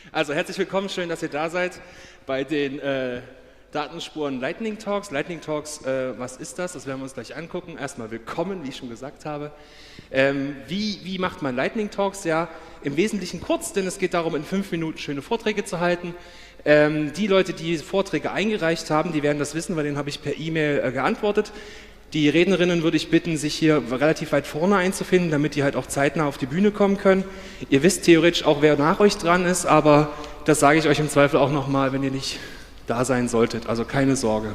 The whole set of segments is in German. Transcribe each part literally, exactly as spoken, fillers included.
Also herzlich willkommen, schön, dass ihr da seid bei den äh, Datenspuren Lightning Talks. Lightning Talks, äh, was ist das? Das werden wir uns gleich angucken. Erstmal willkommen, wie ich schon gesagt habe. Ähm, wie, wie macht man Lightning Talks? Ja, im Wesentlichen kurz, denn es geht darum, in fünf Minuten schöne Vorträge zu halten. Ähm, die Leute, die Vorträge eingereicht haben, die werden das wissen, weil denen habe ich per E-Mail äh, geantwortet. Die Rednerinnen würde ich bitten, sich hier relativ weit vorne einzufinden, damit die halt auch zeitnah auf die Bühne kommen können. Ihr wisst theoretisch auch, wer nach euch dran ist, aber das sage ich euch im Zweifel auch nochmal, wenn ihr nicht da sein solltet. Also keine Sorge.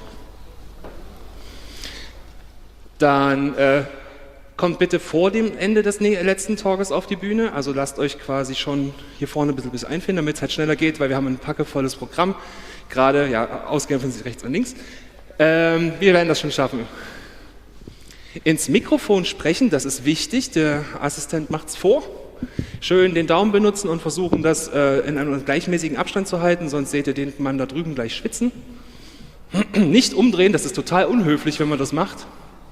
Dann äh, kommt bitte vor dem Ende des letzten Talks auf die Bühne. Also lasst euch quasi schon hier vorne ein bisschen, bisschen einfinden, damit es halt schneller geht, weil wir haben ein packevolles Programm. Gerade, ja, ausgehend von sich rechts und links. Ähm, wir werden das schon schaffen. Ins Mikrofon sprechen, das ist wichtig, der Assistent macht es vor. Schön den Daumen benutzen und versuchen, das äh, in einem gleichmäßigen Abstand zu halten, sonst seht ihr den Mann da drüben gleich schwitzen. Nicht umdrehen, das ist total unhöflich, wenn man das macht.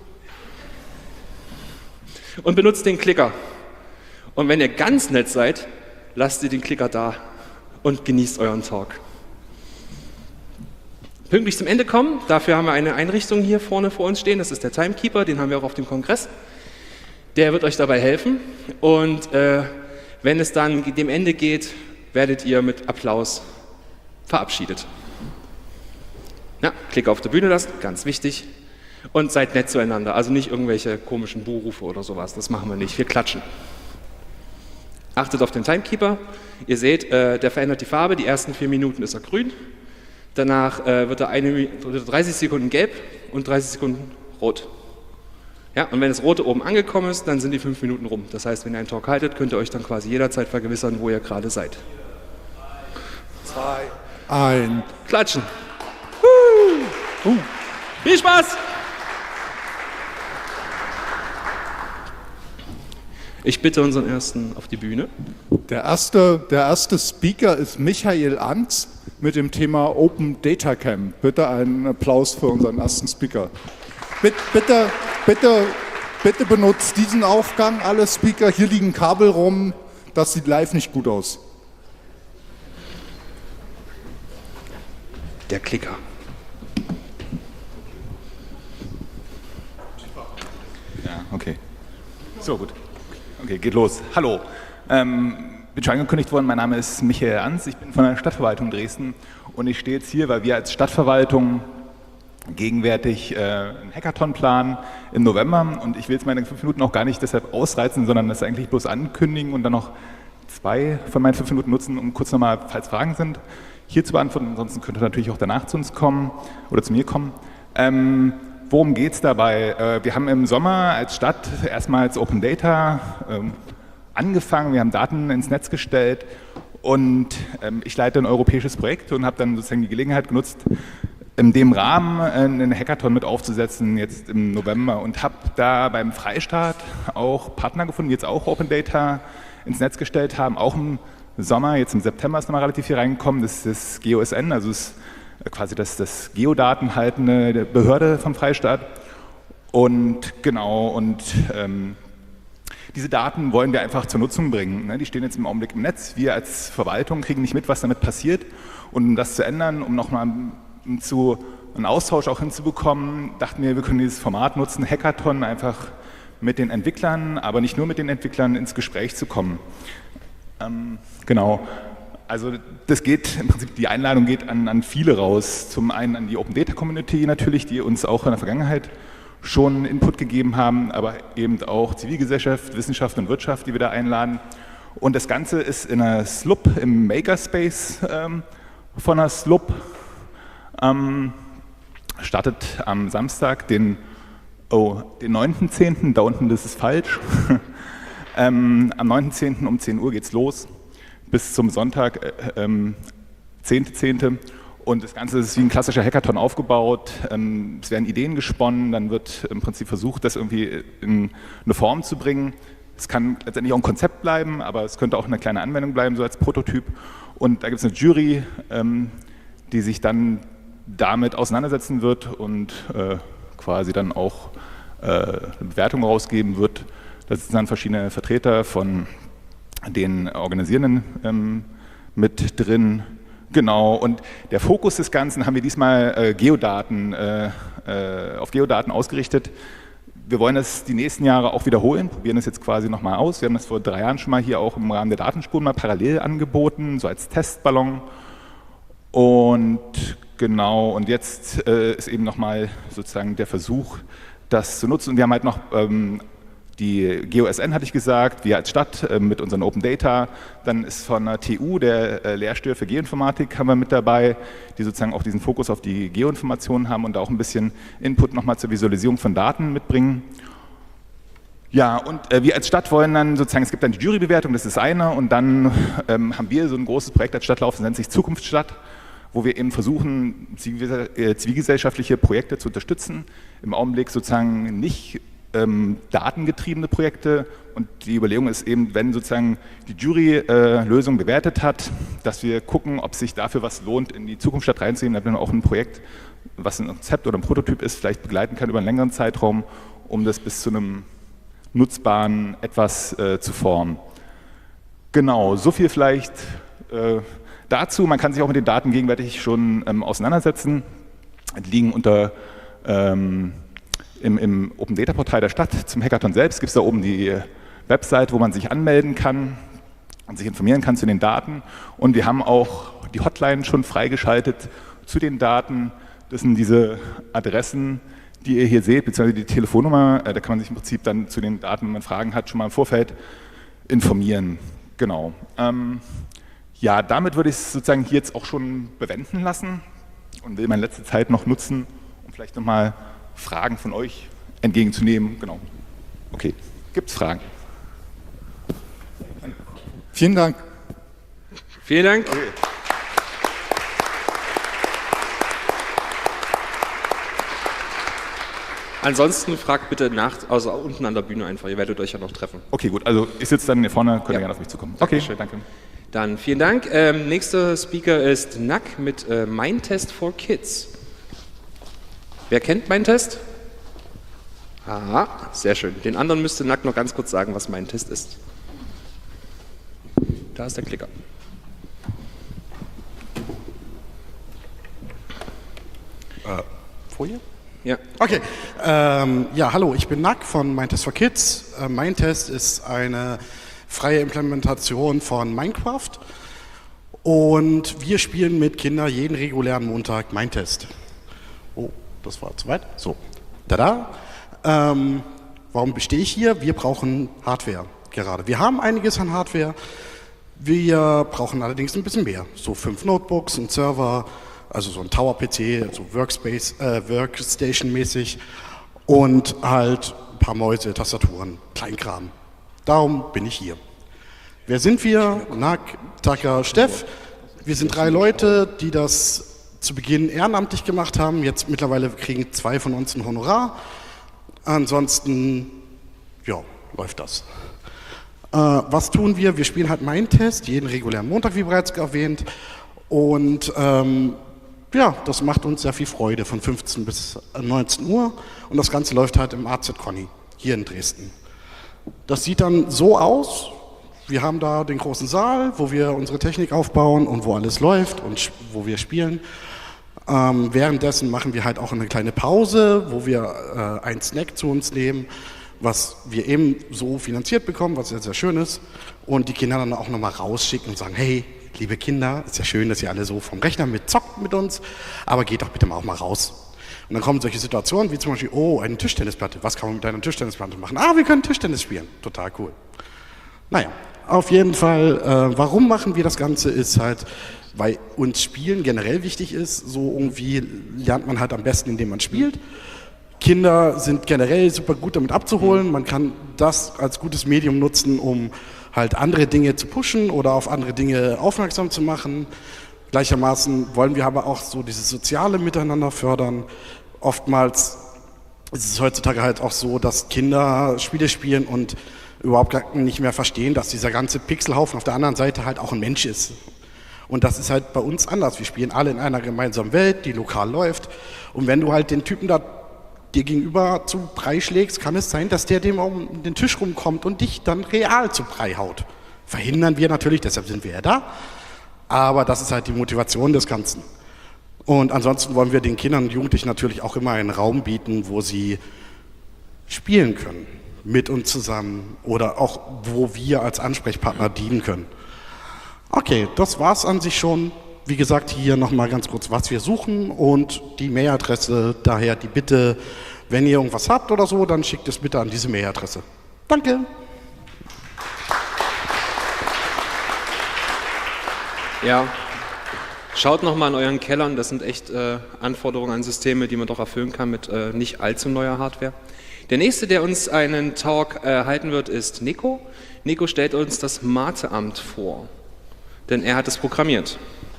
Und benutzt den Klicker. Und wenn ihr ganz nett seid, lasst ihr den Klicker da und genießt euren Talk. Pünktlich zum Ende kommen, dafür haben wir eine Einrichtung hier vorne vor uns stehen, das ist der Timekeeper, den haben wir auch auf dem Kongress. Der wird euch dabei helfen und äh, wenn es dann dem Ende geht, werdet ihr mit Applaus verabschiedet. Ja, Klick auf der Bühne lassen, ganz wichtig. Und seid nett zueinander, also nicht irgendwelche komischen Buhrufe oder sowas, das machen wir nicht, wir klatschen. Achtet auf den Timekeeper, ihr seht, äh, der verändert die Farbe, die ersten vier Minuten ist er grün. Danach äh, wird er eine, dreißig Sekunden gelb und dreißig Sekunden rot. Ja, und wenn das Rote oben angekommen ist, dann sind die fünf Minuten rum. Das heißt, wenn ihr einen Talk haltet, könnt ihr euch dann quasi jederzeit vergewissern, wo ihr gerade seid. Zwei, ein. Klatschen. Uh. Uh. Viel Spaß! Ich bitte unseren Ersten auf die Bühne. Der erste, der erste Speaker ist Michael Anz mit dem Thema Open Data Camp. Bitte einen Applaus für unseren ersten Speaker. Bitte, bitte, bitte, bitte benutzt diesen Aufgang, alle Speaker. Hier liegen Kabel rum, das sieht live nicht gut aus. Der Klicker. Ja, okay. So, gut. Okay, geht los. Hallo. Ähm, bin schon angekündigt worden, mein Name ist Michael Anz, ich bin von der Stadtverwaltung Dresden und ich stehe jetzt hier, weil wir als Stadtverwaltung gegenwärtig äh, einen Hackathon planen im November und ich will jetzt meine fünf Minuten auch gar nicht deshalb ausreizen, sondern das eigentlich bloß ankündigen und dann noch zwei von meinen fünf Minuten nutzen, um kurz nochmal, falls Fragen sind, hier zu beantworten. Ansonsten könnt ihr natürlich auch danach zu uns kommen oder zu mir kommen. Ähm, worum geht es dabei? Äh, wir haben im Sommer als Stadt erstmals Open Data ähm, angefangen, wir haben Daten ins Netz gestellt und ähm, ich leite ein europäisches Projekt und habe dann sozusagen die Gelegenheit genutzt, in dem Rahmen einen Hackathon mit aufzusetzen, jetzt im November und habe da beim Freistaat auch Partner gefunden, die jetzt auch Open Data ins Netz gestellt haben, auch im Sommer, jetzt im September ist nochmal relativ viel reingekommen, das ist das G O S N, also das ist quasi das, das Geodatenhaltende Behörde vom Freistaat und genau, und ähm, diese Daten wollen wir einfach zur Nutzung bringen. Die stehen jetzt im Augenblick im Netz. Wir als Verwaltung kriegen nicht mit, was damit passiert. Und um das zu ändern, um nochmal zu einen Austausch auch hinzubekommen, dachten wir, wir können dieses Format nutzen, Hackathon, einfach mit den Entwicklern, aber nicht nur mit den Entwicklern ins Gespräch zu kommen. Ähm, genau. Also das geht, im Prinzip die Einladung geht an, an viele raus. Zum einen an die Open Data Community natürlich, die uns auch in der Vergangenheit schon Input gegeben haben, aber eben auch Zivilgesellschaft, Wissenschaft und Wirtschaft, die wir da einladen. Und das Ganze ist in einer S L U P, im Makerspace ähm, von einer S L U P, ähm, startet am Samstag, den, oh, den neunten zehnten, da unten, das ist falsch. ähm, am neunten zehnten um zehn Uhr geht's los, bis zum Sonntag, äh, ähm, zehnten zehnten Und das Ganze ist wie ein klassischer Hackathon aufgebaut. Es werden Ideen gesponnen, dann wird im Prinzip versucht, das irgendwie in eine Form zu bringen. Es kann letztendlich auch ein Konzept bleiben, aber es könnte auch eine kleine Anwendung bleiben, so als Prototyp. Und da gibt es eine Jury, die sich dann damit auseinandersetzen wird und quasi dann auch eine Bewertung rausgeben wird. Das sind dann verschiedene Vertreter von den organisierenden mit drin. Genau, und der Fokus des Ganzen haben wir diesmal äh, Geodaten, äh, äh, auf Geodaten ausgerichtet. Wir wollen das die nächsten Jahre auch wiederholen, probieren das jetzt quasi nochmal aus. Wir haben das vor drei Jahren schon mal hier auch im Rahmen der Datenspuren mal parallel angeboten, so als Testballon. Und genau, und jetzt äh, ist eben nochmal sozusagen der Versuch, das zu nutzen. Und wir haben halt noch ähm, die G O S N, hatte ich gesagt, wir als Stadt äh, mit unseren Open Data. Dann ist von der T U der äh, Lehrstuhl für Geoinformatik haben wir mit dabei, die sozusagen auch diesen Fokus auf die Geoinformationen haben und auch ein bisschen Input nochmal zur Visualisierung von Daten mitbringen. Ja, und äh, wir als Stadt wollen dann sozusagen, es gibt dann die Jurybewertung, das ist eine, und dann ähm, haben wir so ein großes Projekt als Stadt laufen, das nennt sich Zukunftsstadt, wo wir eben versuchen, zivilgesellschaftliche Projekte zu unterstützen. Im Augenblick sozusagen nicht ähm, datengetriebene Projekte, und die Überlegung ist eben, wenn sozusagen die Jury äh, Lösung bewertet hat, dass wir gucken, ob sich dafür was lohnt, in die Zukunftsstadt reinzunehmen, damit man auch ein Projekt, was ein Konzept oder ein Prototyp ist, vielleicht begleiten kann über einen längeren Zeitraum, um das bis zu einem nutzbaren etwas äh, zu formen. Genau, so viel vielleicht äh, dazu. Man kann sich auch mit den Daten gegenwärtig schon ähm, auseinandersetzen. Die liegen unter ähm, im, im Open Data Portal der Stadt. Zum Hackathon selbst gibt es da oben die Website, wo man sich anmelden kann und sich informieren kann zu den Daten. Und wir haben auch die Hotline schon freigeschaltet zu den Daten. Das sind diese Adressen, die ihr hier seht, beziehungsweise die Telefonnummer. Da kann man sich im Prinzip dann zu den Daten, wenn man Fragen hat, schon mal im Vorfeld informieren. Genau. Ähm, ja, damit würde ich es sozusagen hier jetzt auch schon bewenden lassen und will meine letzte Zeit noch nutzen, um vielleicht nochmal Fragen von euch entgegenzunehmen. Genau. Okay. Gibt es Fragen? Vielen Dank. Vielen Dank. Okay. Ansonsten fragt bitte nach, also unten an der Bühne einfach, ihr werdet euch ja noch treffen. Okay, gut, also ich sitze dann hier vorne, könnt ihr Ja. gerne auf mich zukommen. Okay, schön, danke. Dann vielen Dank. Ähm, nächster Speaker ist Nack mit äh, Mindtest for Kids. Wer kennt Mindtest? Aha, sehr schön. Den anderen müsste Nack noch ganz kurz sagen, was Mindtest ist. Da ist der Klicker. Äh, Folie? Ja. Okay, ähm, ja, hallo, ich bin Nack von Mindtest for Kids. Äh, Mindtest ist eine freie Implementation von Minecraft und wir spielen mit Kindern jeden regulären Montag Mindtest. Oh, das war zu weit. So, tada. Ähm, warum stehe ich hier? Wir brauchen Hardware gerade. Wir haben einiges an Hardware, wir brauchen allerdings ein bisschen mehr. So fünf Notebooks, ein Server, also so ein Tower-P C, so Workspace, äh, Workstation-mäßig und halt ein paar Mäuse, Tastaturen, Kleinkram. Darum bin ich hier. Wer sind wir? Nack, Tucker, Steff. Wir sind drei Leute, die das zu Beginn ehrenamtlich gemacht haben. Jetzt mittlerweile kriegen zwei von uns ein Honorar. Ansonsten, ja, läuft das. Äh, was tun wir? Wir spielen halt Mindtest, jeden regulären Montag, wie bereits erwähnt. Und ähm, ja, das macht uns sehr viel Freude, von fünfzehn bis neunzehn Uhr. Und das Ganze läuft halt im A Z Conny, hier in Dresden. Das sieht dann so aus. Wir haben da den großen Saal, wo wir unsere Technik aufbauen und wo alles läuft und wo wir spielen. Ähm, währenddessen machen wir halt auch eine kleine Pause, wo wir äh, einen Snack zu uns nehmen, was wir eben so finanziert bekommen, was sehr, sehr schön ist. Und die Kinder dann auch nochmal rausschicken und sagen, hey, liebe Kinder, ist ja schön, dass ihr alle so vom Rechner mit zockt mit uns, aber geht doch bitte mal auch mal raus. Und dann kommen solche Situationen wie zum Beispiel, oh, eine Tischtennisplatte, was kann man mit einer Tischtennisplatte machen? Ah, wir können Tischtennis spielen, total cool. Naja, auf jeden Fall, äh, warum machen wir das Ganze, ist halt, weil uns Spielen generell wichtig ist, so irgendwie lernt man halt am besten, indem man spielt. Kinder sind generell super gut damit abzuholen, man kann das als gutes Medium nutzen, um halt andere Dinge zu pushen oder auf andere Dinge aufmerksam zu machen. Gleichermaßen wollen wir aber auch so dieses soziale Miteinander fördern. Oftmals ist es heutzutage halt auch so, dass Kinder Spiele spielen und überhaupt gar nicht mehr verstehen, dass dieser ganze Pixelhaufen auf der anderen Seite halt auch ein Mensch ist. Und das ist halt bei uns anders. Wir spielen alle in einer gemeinsamen Welt, die lokal läuft. Und wenn du halt den Typen da dir gegenüber zu Brei schlägst, kann es sein, dass der dem um den Tisch rumkommt und dich dann real zu Brei haut. Verhindern wir natürlich, deshalb sind wir ja da. Aber das ist halt die Motivation des Ganzen. Und ansonsten wollen wir den Kindern und Jugendlichen natürlich auch immer einen Raum bieten, wo sie spielen können, mit uns zusammen oder auch, wo wir als Ansprechpartner dienen können. Okay, das war's an sich schon. Wie gesagt, hier nochmal ganz kurz, was wir suchen und die Mailadresse. Daher die Bitte, wenn ihr irgendwas habt oder so, dann schickt es bitte an diese Mailadresse. Danke. Ja, schaut nochmal in euren Kellern, das sind echt äh, Anforderungen an Systeme, die man doch erfüllen kann mit äh, nicht allzu neuer Hardware. Der nächste, der uns einen Talk äh, halten wird, ist Nico. Nico stellt uns das Matheamt vor, denn er hat es programmiert.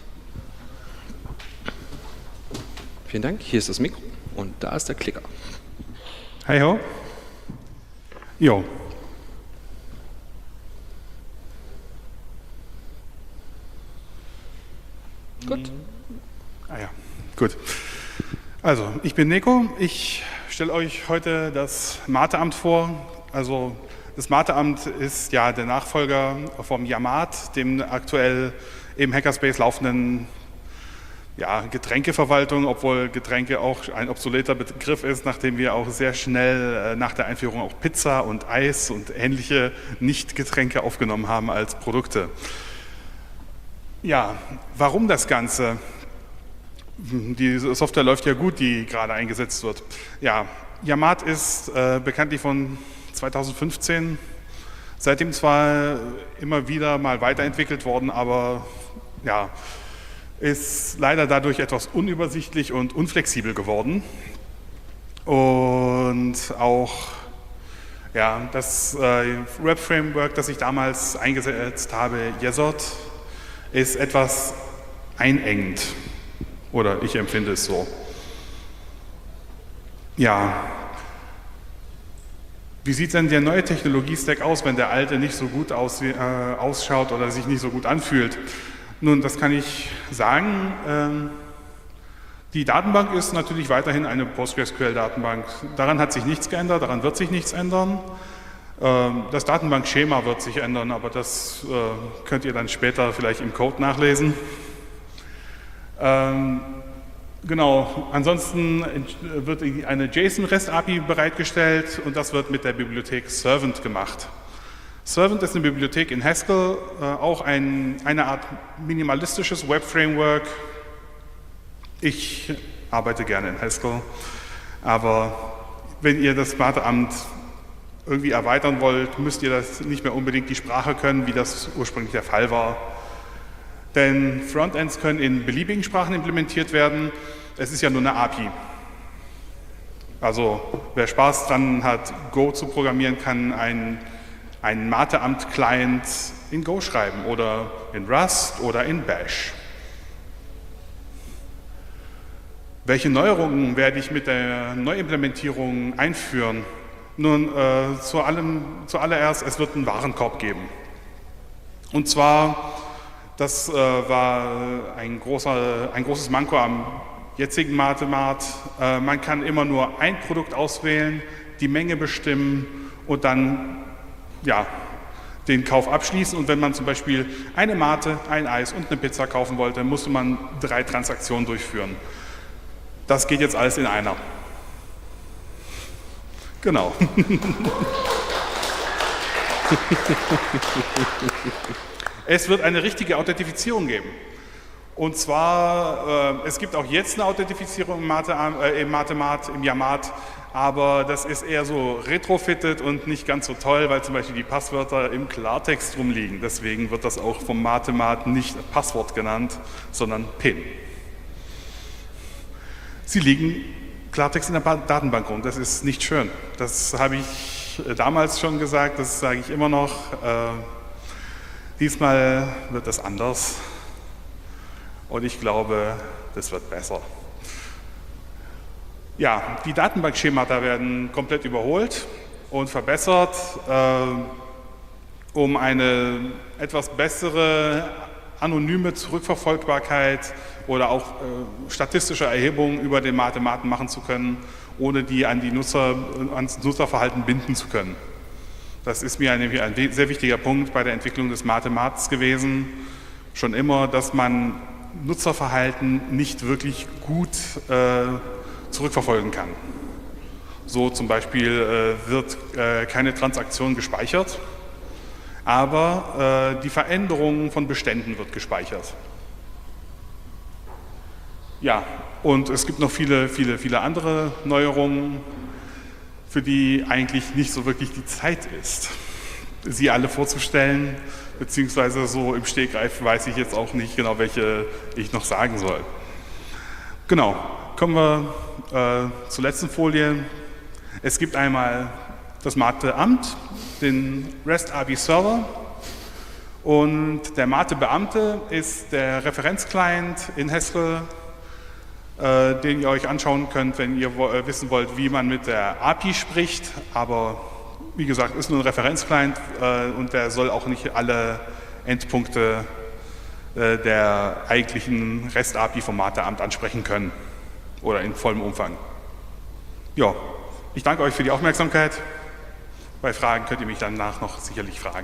Vielen Dank, hier ist das Mikro und da ist der Klicker. Hey ho. Jo. Gut. Ah ja, gut. Also, ich bin Nico. Ich stelle euch heute das Matheamt vor. Also, das Matheamt ist ja der Nachfolger vom Yamat, dem aktuell im Hackerspace laufenden ja, Getränkeverwaltung, obwohl Getränke auch ein obsoleter Begriff ist, nachdem wir auch sehr schnell nach der Einführung auch Pizza und Eis und ähnliche Nicht-Getränke aufgenommen haben als Produkte. Ja, warum das Ganze? Die Software läuft ja gut, die gerade eingesetzt wird. Ja, Yamat ist äh, bekanntlich von zweitausendfünfzehn, seitdem zwar immer wieder mal weiterentwickelt worden, aber ja, ist leider dadurch etwas unübersichtlich und unflexibel geworden. Und auch ja, das äh, Web-Framework, das ich damals eingesetzt habe, Yesod, ist etwas einengend. Oder ich empfinde es so. Ja. Wie sieht denn der neue Technologie-Stack aus, wenn der alte nicht so gut aus, äh, ausschaut oder sich nicht so gut anfühlt? Nun, das kann ich sagen. Ähm, die Datenbank ist natürlich weiterhin eine PostgreSQL-Datenbank. Daran hat sich nichts geändert, daran wird sich nichts ändern. Ähm, das Datenbankschema wird sich ändern, aber das äh, könnt ihr dann später vielleicht im Code nachlesen. Ähm, genau, ansonsten wird eine JSON-REST-A P I bereitgestellt und das wird mit der Bibliothek Servant gemacht. Servant ist eine Bibliothek in Haskell, äh, auch ein, eine Art minimalistisches Web-Framework. Ich arbeite gerne in Haskell, aber wenn ihr das Matheamt irgendwie erweitern wollt, müsst ihr das nicht mehr unbedingt die Sprache können, wie das ursprünglich der Fall war. Denn Frontends können in beliebigen Sprachen implementiert werden. Es ist ja nur eine A P I. Also wer Spaß dran hat, Go zu programmieren, kann ein, ein Matheamt-Client in Go schreiben oder in Rust oder in Bash. Welche Neuerungen werde ich mit der Neuimplementierung einführen? Nun, äh, zu allem, zuallererst, es wird einen Warenkorb geben. Und zwar, das äh, war ein, großer, ein großes Manko am jetzigen Mathemat. Äh, man kann immer nur ein Produkt auswählen, die Menge bestimmen und dann ja, den Kauf abschließen. Und wenn man zum Beispiel eine Mate, ein Eis und eine Pizza kaufen wollte, musste man drei Transaktionen durchführen. Das geht jetzt alles in einer. Genau. Es wird eine richtige Authentifizierung geben. Und zwar, äh, es gibt auch jetzt eine Authentifizierung im, Mathe, äh, im Mathemat, im Yamat, aber das ist eher so retrofitted und nicht ganz so toll, weil zum Beispiel die Passwörter im Klartext rumliegen. Deswegen wird das auch vom Mathemat nicht Passwort genannt, sondern PIN. Sie liegen Klartext in der Datenbank rum. Das ist nicht schön. Das habe ich damals schon gesagt, das sage ich immer noch. Äh, diesmal wird das anders. Und ich glaube, das wird besser. Ja, die Datenbankschemata werden komplett überholt und verbessert, äh, um eine etwas bessere anonyme Zurückverfolgbarkeit oder auch äh, statistische Erhebungen über den Mathematen machen zu können, ohne die an die Nutzer, ans Nutzerverhalten binden zu können. Das ist mir ein, ein sehr wichtiger Punkt bei der Entwicklung des Mathemats gewesen. schon immer, dass man Nutzerverhalten nicht wirklich gut äh, zurückverfolgen kann. So zum Beispiel äh, wird äh, keine Transaktion gespeichert, aber äh, die Veränderung von Beständen wird gespeichert. Ja, und es gibt noch viele, viele, viele andere Neuerungen, für die eigentlich nicht so wirklich die Zeit ist, sie alle vorzustellen, beziehungsweise so im Stegreif weiß ich jetzt auch nicht genau, welche ich noch sagen soll. Genau, kommen wir äh, zur letzten Folie. Es gibt einmal das Mate-Amt, den REST-A P I-Server, und der Mate-Beamte ist der Referenzclient in Haskell, äh, den ihr euch anschauen könnt, wenn ihr wo, äh, wissen wollt, wie man mit der A P I spricht, aber wie gesagt, ist nur ein Referenzclient äh, und der soll auch nicht alle Endpunkte äh, der eigentlichen REST-A P I vom Mate-Amt ansprechen können oder in vollem Umfang. Ja, ich danke euch für die Aufmerksamkeit. Bei Fragen könnt ihr mich danach noch sicherlich fragen.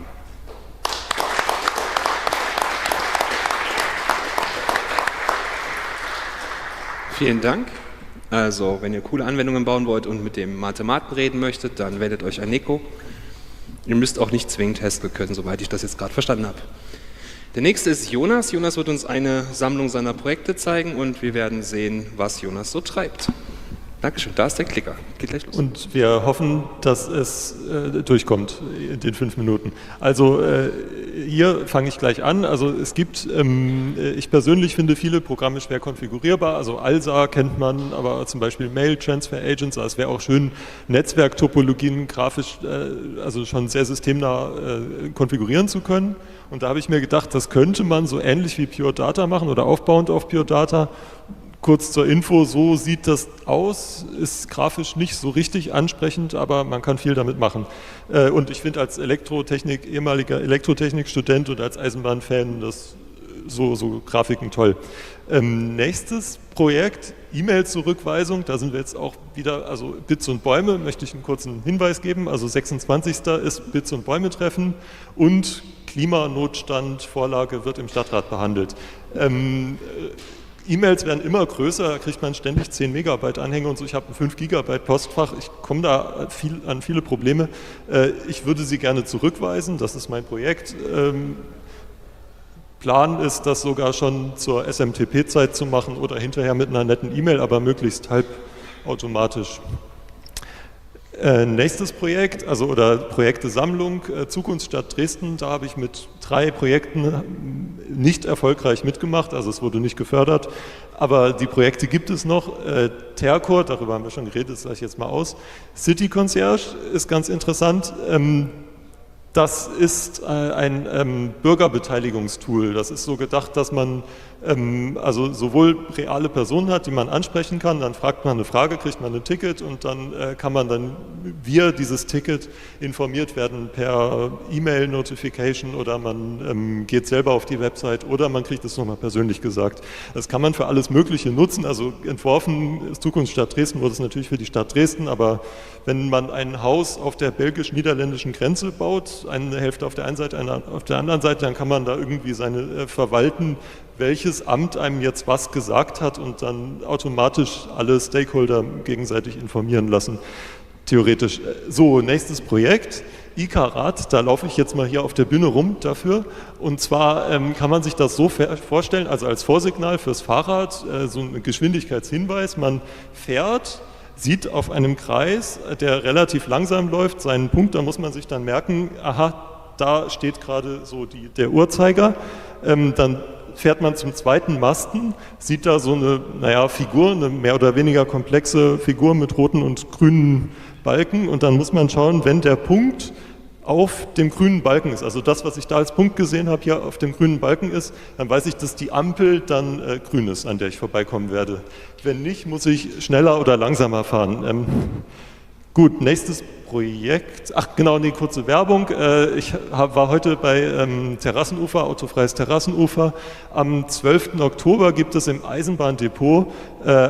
Vielen Dank. Also, wenn ihr coole Anwendungen bauen wollt und mit dem Mathematen reden möchtet, dann wendet euch an Nico. Ihr müsst auch nicht zwingend Haskell können, soweit ich das jetzt gerade verstanden habe. Der nächste ist Jonas. Jonas wird uns eine Sammlung seiner Projekte zeigen und wir werden sehen, was Jonas so treibt. Dankeschön, da ist der Klicker. Geht gleich los. Und wir hoffen, dass es äh, durchkommt in den fünf Minuten. Also äh, hier fange ich gleich an. Also es gibt, ähm, ich persönlich finde viele Programme schwer konfigurierbar. Also A L S A kennt man, aber zum Beispiel Mail Transfer Agents. Also es wäre auch schön, Netzwerktopologien grafisch, äh, also schon sehr systemnah äh, konfigurieren zu können. Und da habe ich mir gedacht, das könnte man so ähnlich wie Pure Data machen oder aufbauend auf Pure Data. Kurz zur Info, so sieht das aus, ist grafisch nicht so richtig ansprechend, aber man kann viel damit machen. Und ich finde als Elektrotechnik, ehemaliger Elektrotechnikstudent und als Eisenbahnfan das so, so Grafiken toll. Ähm, nächstes Projekt, E-Mail-Zurückweisung, da sind wir jetzt auch wieder, also Bits und Bäume, möchte ich einen kurzen Hinweis geben, also sechsundzwanzigster ist Bits und Bäume treffen und Klimanotstand, Vorlage wird im Stadtrat behandelt. Ähm, E-Mails werden immer größer, da kriegt man ständig zehn Megabyte Anhänge und so. Ich habe ein fünf Gigabyte Postfach, ich komme da viel, an viele Probleme. Ich würde sie gerne zurückweisen, das ist mein Projekt. Plan ist, das sogar schon zur S M T P-Zeit zu machen oder hinterher mit einer netten E-Mail, aber möglichst halbautomatisch. Äh, nächstes Projekt, also oder Projektesammlung, äh, Zukunftsstadt Dresden, da habe ich mit drei Projekten nicht erfolgreich mitgemacht, also es wurde nicht gefördert, aber die Projekte gibt es noch. Äh, Tercor, darüber haben wir schon geredet, das sage ich jetzt mal aus. City Concierge ist ganz interessant. Ähm, Das ist ein ähm, Bürgerbeteiligungstool. Das ist so gedacht, dass man ähm, also sowohl reale Personen hat, die man ansprechen kann, dann fragt man eine Frage, kriegt man ein Ticket und dann äh, kann man dann via dieses Ticket informiert werden per E-Mail-Notification oder man ähm, geht selber auf die Website oder man kriegt es nochmal persönlich gesagt. Das kann man für alles Mögliche nutzen. Also entworfen ist Zukunftsstadt Dresden, wurde es natürlich für die Stadt Dresden, aber wenn man ein Haus auf der belgisch-niederländischen Grenze baut, eine Hälfte auf der einen Seite, eine auf der anderen Seite, dann kann man da irgendwie seine äh, verwalten, welches Amt einem jetzt was gesagt hat und dann automatisch alle Stakeholder gegenseitig informieren lassen, theoretisch. So, nächstes Projekt, Icarat, da laufe ich jetzt mal hier auf der Bühne rum dafür und zwar ähm, kann man sich das so vorstellen, also als Vorsignal fürs Fahrrad, äh, so ein Geschwindigkeitshinweis, man fährt, sieht auf einem Kreis, der relativ langsam läuft, seinen Punkt, da muss man sich dann merken, aha, da steht gerade so die, der Uhrzeiger, ähm, dann fährt man zum zweiten Masten, sieht da so eine, naja, Figur, eine mehr oder weniger komplexe Figur mit roten und grünen Balken und dann muss man schauen, wenn der Punkt auf dem grünen Balken ist, also das, was ich da als Punkt gesehen habe, hier auf dem grünen Balken ist, dann weiß ich, dass die Ampel dann äh, grün ist, an der ich vorbeikommen werde. Wenn nicht, muss ich schneller oder langsamer fahren. Ähm, gut, nächstes Projekt. Ach genau, eine kurze Werbung. Äh, ich hab, war heute bei ähm, Terrassenufer, autofreies Terrassenufer. Am zwölften Oktober gibt es im Eisenbahndepot äh,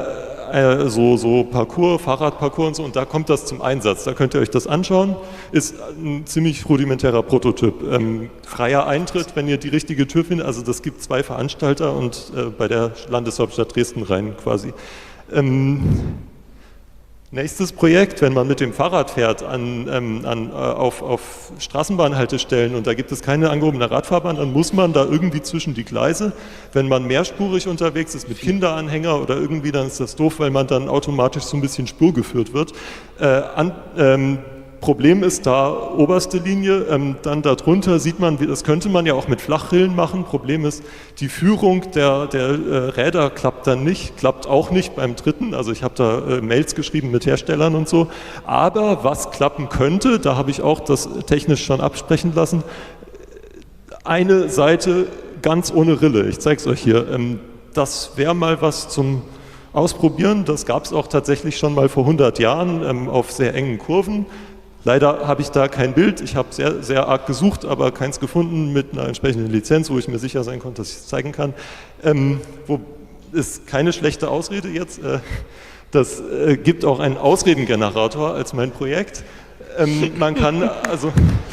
äh, so, so Parcours, Fahrradparcours und so, und da kommt das zum Einsatz. Da könnt ihr euch das anschauen. Ist ein ziemlich rudimentärer Prototyp. Ähm, freier Eintritt, wenn ihr die richtige Tür findet. Also das gibt zwei Veranstalter und äh, bei der Landeshauptstadt Dresden rein quasi. Ähm, Nächstes Projekt, wenn man mit dem Fahrrad fährt an, ähm, an, äh, auf, auf Straßenbahnhaltestellen und da gibt es keine angehobene Radfahrbahn, dann muss man da irgendwie zwischen die Gleise. Wenn man mehrspurig unterwegs ist mit Kinderanhänger oder irgendwie, dann ist das doof, weil man dann automatisch so ein bisschen spurgeführt wird. Äh, an, ähm, Problem ist da oberste Linie, ähm, dann darunter sieht man, das könnte man ja auch mit Flachrillen machen. Problem ist, die Führung der, der äh, Räder klappt dann nicht, klappt auch nicht beim dritten. Also ich habe da äh, Mails geschrieben mit Herstellern und so. Aber was klappen könnte, da habe ich auch das technisch schon absprechen lassen, eine Seite ganz ohne Rille. Ich zeige es euch hier. Ähm, das wäre mal was zum Ausprobieren. Das gab es auch tatsächlich schon mal vor hundert Jahren ähm, auf sehr engen Kurven. Leider habe ich da kein Bild, ich habe sehr, sehr arg gesucht, aber keins gefunden mit einer entsprechenden Lizenz, wo ich mir sicher sein konnte, dass ich es zeigen kann. Ähm, wo ist keine schlechte Ausrede jetzt. Äh, das äh, gibt auch einen Ausredengenerator als mein Projekt. Ähm, man kann also...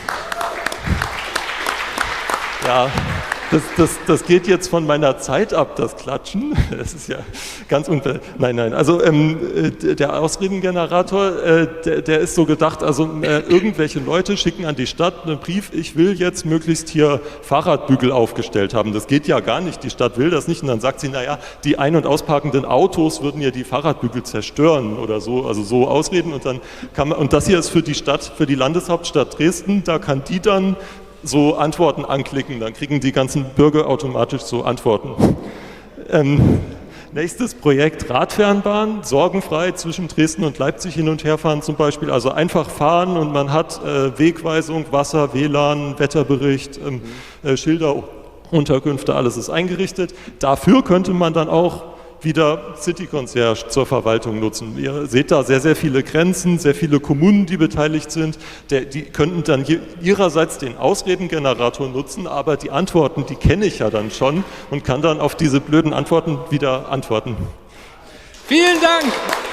Ja... Das, das, das geht jetzt von meiner Zeit ab, das Klatschen. Das ist ja ganz unfair. Nein, nein, also ähm, der Ausredengenerator, äh, der, der ist so gedacht, also äh, irgendwelche Leute schicken an die Stadt einen Brief, ich will jetzt möglichst hier Fahrradbügel aufgestellt haben. Das geht ja gar nicht, die Stadt will das nicht und dann sagt sie, naja, die ein- und ausparkenden Autos würden ja die Fahrradbügel zerstören oder so, also so Ausreden und dann kann man, und das hier ist für die Stadt, für die Landeshauptstadt Dresden, da kann die dann so Antworten anklicken, dann kriegen die ganzen Bürger automatisch so Antworten. Ähm, nächstes Projekt Radfernbahn, sorgenfrei zwischen Dresden und Leipzig hin und her fahren zum Beispiel, also einfach fahren und man hat äh, Wegweisung, Wasser, W L A N, Wetterbericht, ähm, äh, Schilder, Unterkünfte, alles ist eingerichtet. Dafür könnte man dann auch wieder City Concierge zur Verwaltung nutzen. Ihr seht da sehr, sehr viele Grenzen, sehr viele Kommunen, die beteiligt sind. Der, die könnten dann ihrerseits den Ausredengenerator nutzen, aber die Antworten, die kenne ich ja dann schon und kann dann auf diese blöden Antworten wieder antworten. Vielen Dank!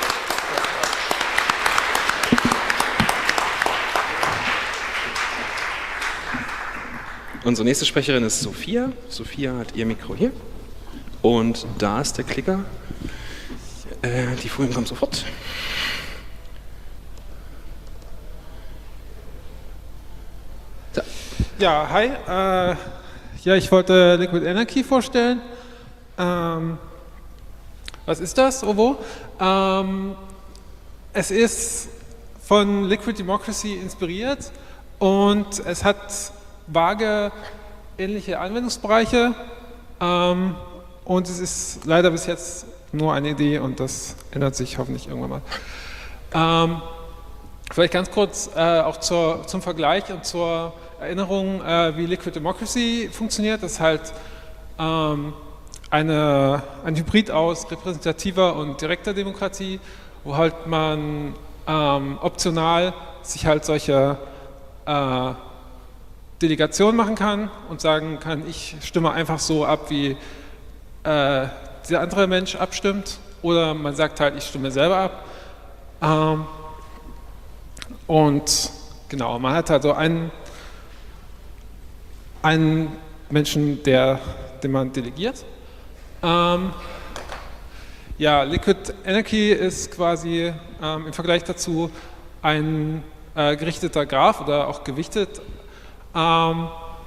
Unsere nächste Sprecherin ist Sophia. Sophia hat ihr Mikro hier. Und da ist der Klicker. Äh, die Folien kommen sofort. So. Ja, hi. Äh, ja, ich wollte Liquid Anarchy vorstellen. Ähm, was ist das? Oh, wo? Ähm, es ist von Liquid Democracy inspiriert und es hat vage ähnliche Anwendungsbereiche. Ähm, Und es ist leider bis jetzt nur eine Idee und das ändert sich hoffentlich irgendwann mal. Ähm, vielleicht ganz kurz äh, auch zur, zum Vergleich und zur Erinnerung, äh, wie Liquid Democracy funktioniert. Das ist halt ähm, eine, ein Hybrid aus repräsentativer und direkter Demokratie, wo halt man ähm, optional sich halt solche äh, Delegationen machen kann und sagen kann, ich stimme einfach so ab, wie Äh, der andere Mensch abstimmt oder man sagt halt, ich stimme selber ab. Ähm, und genau, man hat halt so einen, einen Menschen, der, den man delegiert. Ähm, ja, Liquid Anarchy ist quasi ähm, im Vergleich dazu ein äh, gerichteter Graph oder auch gewichtet. Ähm,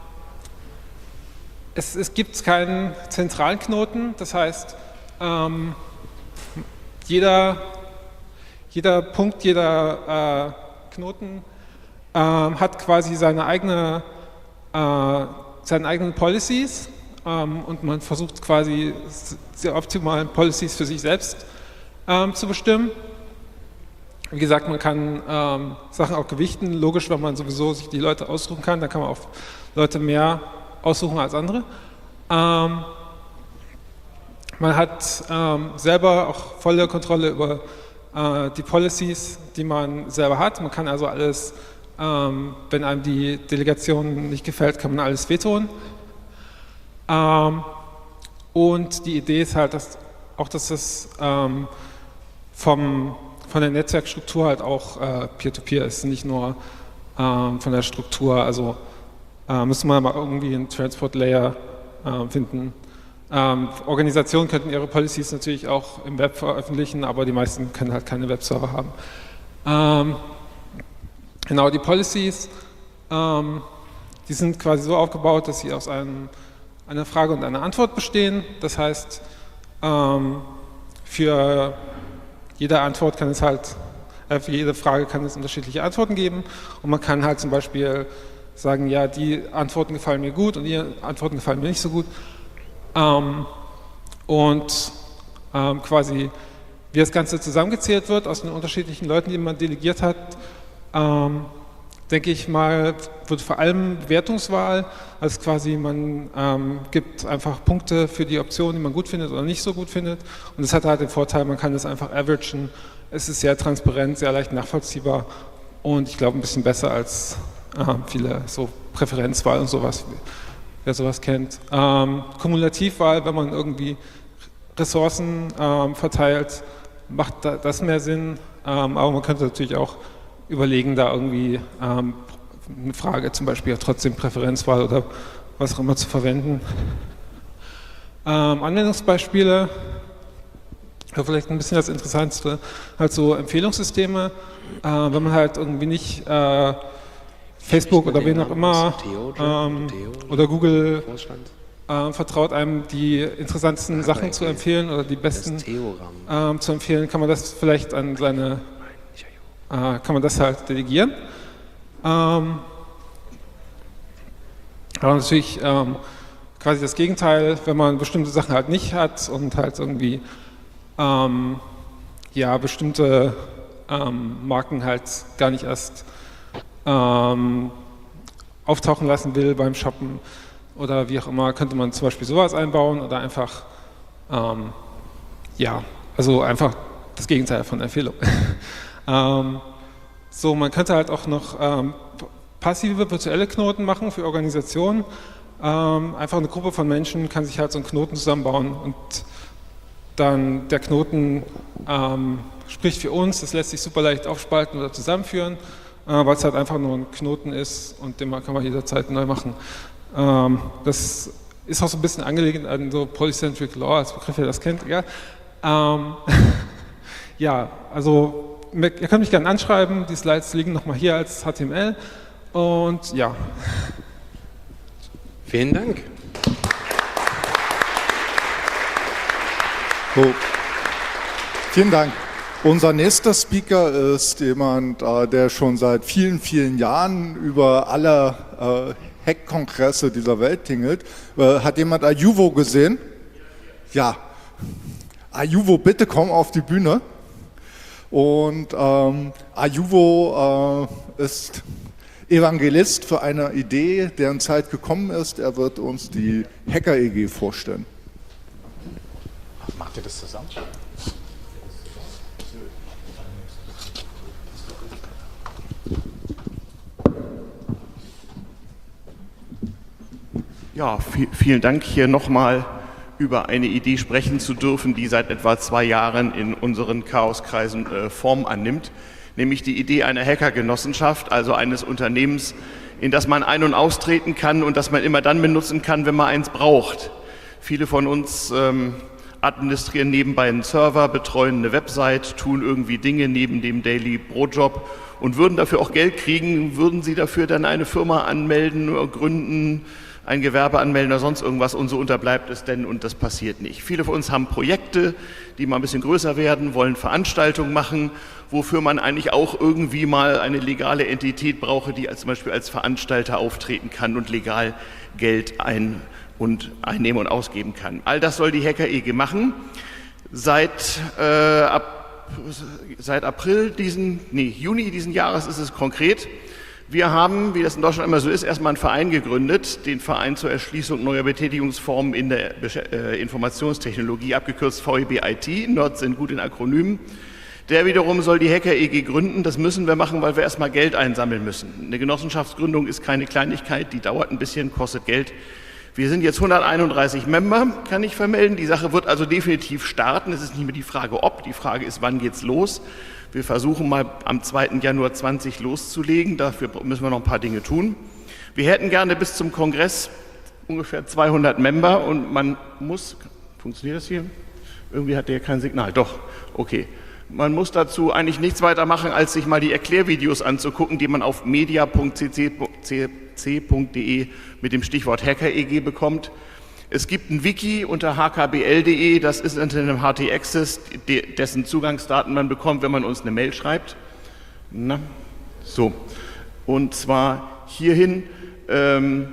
Es, es gibt keinen zentralen Knoten, das heißt, ähm, jeder, jeder Punkt, jeder äh, Knoten ähm, hat quasi seine, eigene, äh, seine eigenen Policies ähm, und man versucht quasi die optimalen Policies für sich selbst ähm, zu bestimmen. Wie gesagt, man kann ähm, Sachen auch gewichten, logisch, wenn man sowieso sich die Leute aussuchen kann, dann kann man auch Leute mehr aussuchen als andere. Ähm, man hat ähm, selber auch volle Kontrolle über äh, die Policies, die man selber hat. Man kann also alles, ähm, wenn einem die Delegation nicht gefällt, kann man alles vetoen. Ähm, und die Idee ist halt, dass auch, dass das ähm, vom, von der Netzwerkstruktur halt auch äh, Peer-to-Peer ist, nicht nur ähm, von der Struktur. Also äh, müssen wir mal irgendwie einen Transport-Layer äh, finden. Ähm, Organisationen könnten ihre Policies natürlich auch im Web veröffentlichen, aber die meisten können halt keine Webserver haben. Ähm, genau, die Policies, ähm, die sind quasi so aufgebaut, dass sie aus einem, einer Frage und einer Antwort bestehen. Das heißt, ähm, für jede Antwort kann es halt, äh, für jede Frage kann es unterschiedliche Antworten geben und man kann halt zum Beispiel sagen, ja, die Antworten gefallen mir gut und die Antworten gefallen mir nicht so gut. Ähm, und ähm, quasi, wie das Ganze zusammengezählt wird aus den unterschiedlichen Leuten, die man delegiert hat, ähm, denke ich mal, wird vor allem Wertungswahl, also quasi man ähm, gibt einfach Punkte für die Optionen, die man gut findet oder nicht so gut findet und es hat halt den Vorteil, man kann das einfach averagen, es ist sehr transparent, sehr leicht nachvollziehbar und ich glaube ein bisschen besser als äh, viele so Präferenzwahl und sowas. Wer sowas kennt. Ähm, Kumulativwahl, wenn man irgendwie Ressourcen ähm, verteilt, macht da, das mehr Sinn, ähm, aber man könnte natürlich auch überlegen, da irgendwie ähm, eine Frage, zum Beispiel trotzdem Präferenzwahl oder was auch immer zu verwenden. Ähm, Anwendungsbeispiele, ja, vielleicht ein bisschen das Interessanteste, halt so Empfehlungssysteme, äh, wenn man halt irgendwie nicht äh, Facebook oder wen auch immer ähm, oder Google äh, vertraut einem die interessantesten Sachen zu empfehlen oder die besten ähm, zu empfehlen, kann man das vielleicht an seine, äh, kann man das halt delegieren. Ähm, aber natürlich ähm, quasi das Gegenteil, wenn man bestimmte Sachen halt nicht hat und halt irgendwie ähm, ja, bestimmte ähm, Marken halt gar nicht erst Ähm, auftauchen lassen will beim Shoppen oder wie auch immer, könnte man zum Beispiel sowas einbauen oder einfach, ähm, ja, also einfach das Gegenteil von Empfehlung. ähm, so, man könnte halt auch noch ähm, passive virtuelle Knoten machen für Organisationen. Ähm, einfach eine Gruppe von Menschen kann sich halt so einen Knoten zusammenbauen und dann der Knoten ähm, spricht für uns, das lässt sich super leicht aufspalten oder zusammenführen. Weil es halt einfach nur ein Knoten ist und den kann man jederzeit neu machen. Ähm, das ist auch so ein bisschen angelegt an so Polycentric Law, als Begriff, ihr das kennt. Ja, ähm, ja, also ihr könnt mich gerne anschreiben, die Slides liegen nochmal hier als H T M L und ja. Vielen Dank. So. Vielen Dank. Unser nächster Speaker ist jemand, der schon seit vielen, vielen Jahren über alle Hack-Kongresse dieser Welt tingelt. Hat jemand Ayuvo gesehen? Ja. Ayuvo, bitte komm auf die Bühne. Und ähm, Ayuvo äh, ist Evangelist für eine Idee, deren Zeit gekommen ist. Er wird uns die Hacker-E G vorstellen. Macht ihr das zusammen? Ja, vielen Dank, hier nochmal über eine Idee sprechen zu dürfen, die seit etwa zwei Jahren in unseren Chaoskreisen äh, Form annimmt, nämlich die Idee einer Hackergenossenschaft, also eines Unternehmens, in das man ein- und austreten kann und das man immer dann benutzen kann, wenn man eins braucht. Viele von uns ähm, administrieren nebenbei einen Server, betreuen eine Website, tun irgendwie Dinge neben dem Daily Brotjob und würden dafür auch Geld kriegen, würden sie dafür dann eine Firma anmelden oder gründen, ein Gewerbe anmelden oder sonst irgendwas und so unterbleibt es denn und das passiert nicht. Viele von uns haben Projekte, die mal ein bisschen größer werden, wollen Veranstaltungen machen, wofür man eigentlich auch irgendwie mal eine legale Entität brauche, die als, zum Beispiel als Veranstalter auftreten kann und legal Geld ein- und einnehmen und ausgeben kann. All das soll die Hacker-E G machen. Seit, äh, ab, seit April diesen, nee, Juni diesen Jahres ist es konkret. Wir haben, wie das in Deutschland immer so ist, erstmal einen Verein gegründet, den Verein zur Erschließung neuer Betätigungsformen in der äh, Informationstechnologie, abgekürzt V E B I T, Nerds sind gut in Akronymen. Der wiederum soll die Hacker-E G gründen, das müssen wir machen, weil wir erstmal Geld einsammeln müssen. Eine Genossenschaftsgründung ist keine Kleinigkeit, die dauert ein bisschen, kostet Geld. Wir sind jetzt hunderteinunddreißig Member, kann ich vermelden. Die Sache wird also definitiv starten. Es ist nicht mehr die Frage ob, die Frage ist, wann geht's los. Wir versuchen mal am zweiten Januar zwanzig loszulegen. Dafür müssen wir noch ein paar Dinge tun. Wir hätten gerne bis zum Kongress ungefähr zweihundert Member und man muss, funktioniert das hier? Irgendwie hat der kein Signal. Doch, okay. Man muss dazu eigentlich nichts weiter machen, als sich mal die Erklärvideos anzugucken, die man auf media punkt c c punkt d e mit dem Stichwort HackerEG bekommt. Es gibt ein Wiki unter h k b l punkt d e, das ist unter einem H T Access, dessen Zugangsdaten man bekommt, wenn man uns eine Mail schreibt. Na, so. Und zwar hierhin ähm,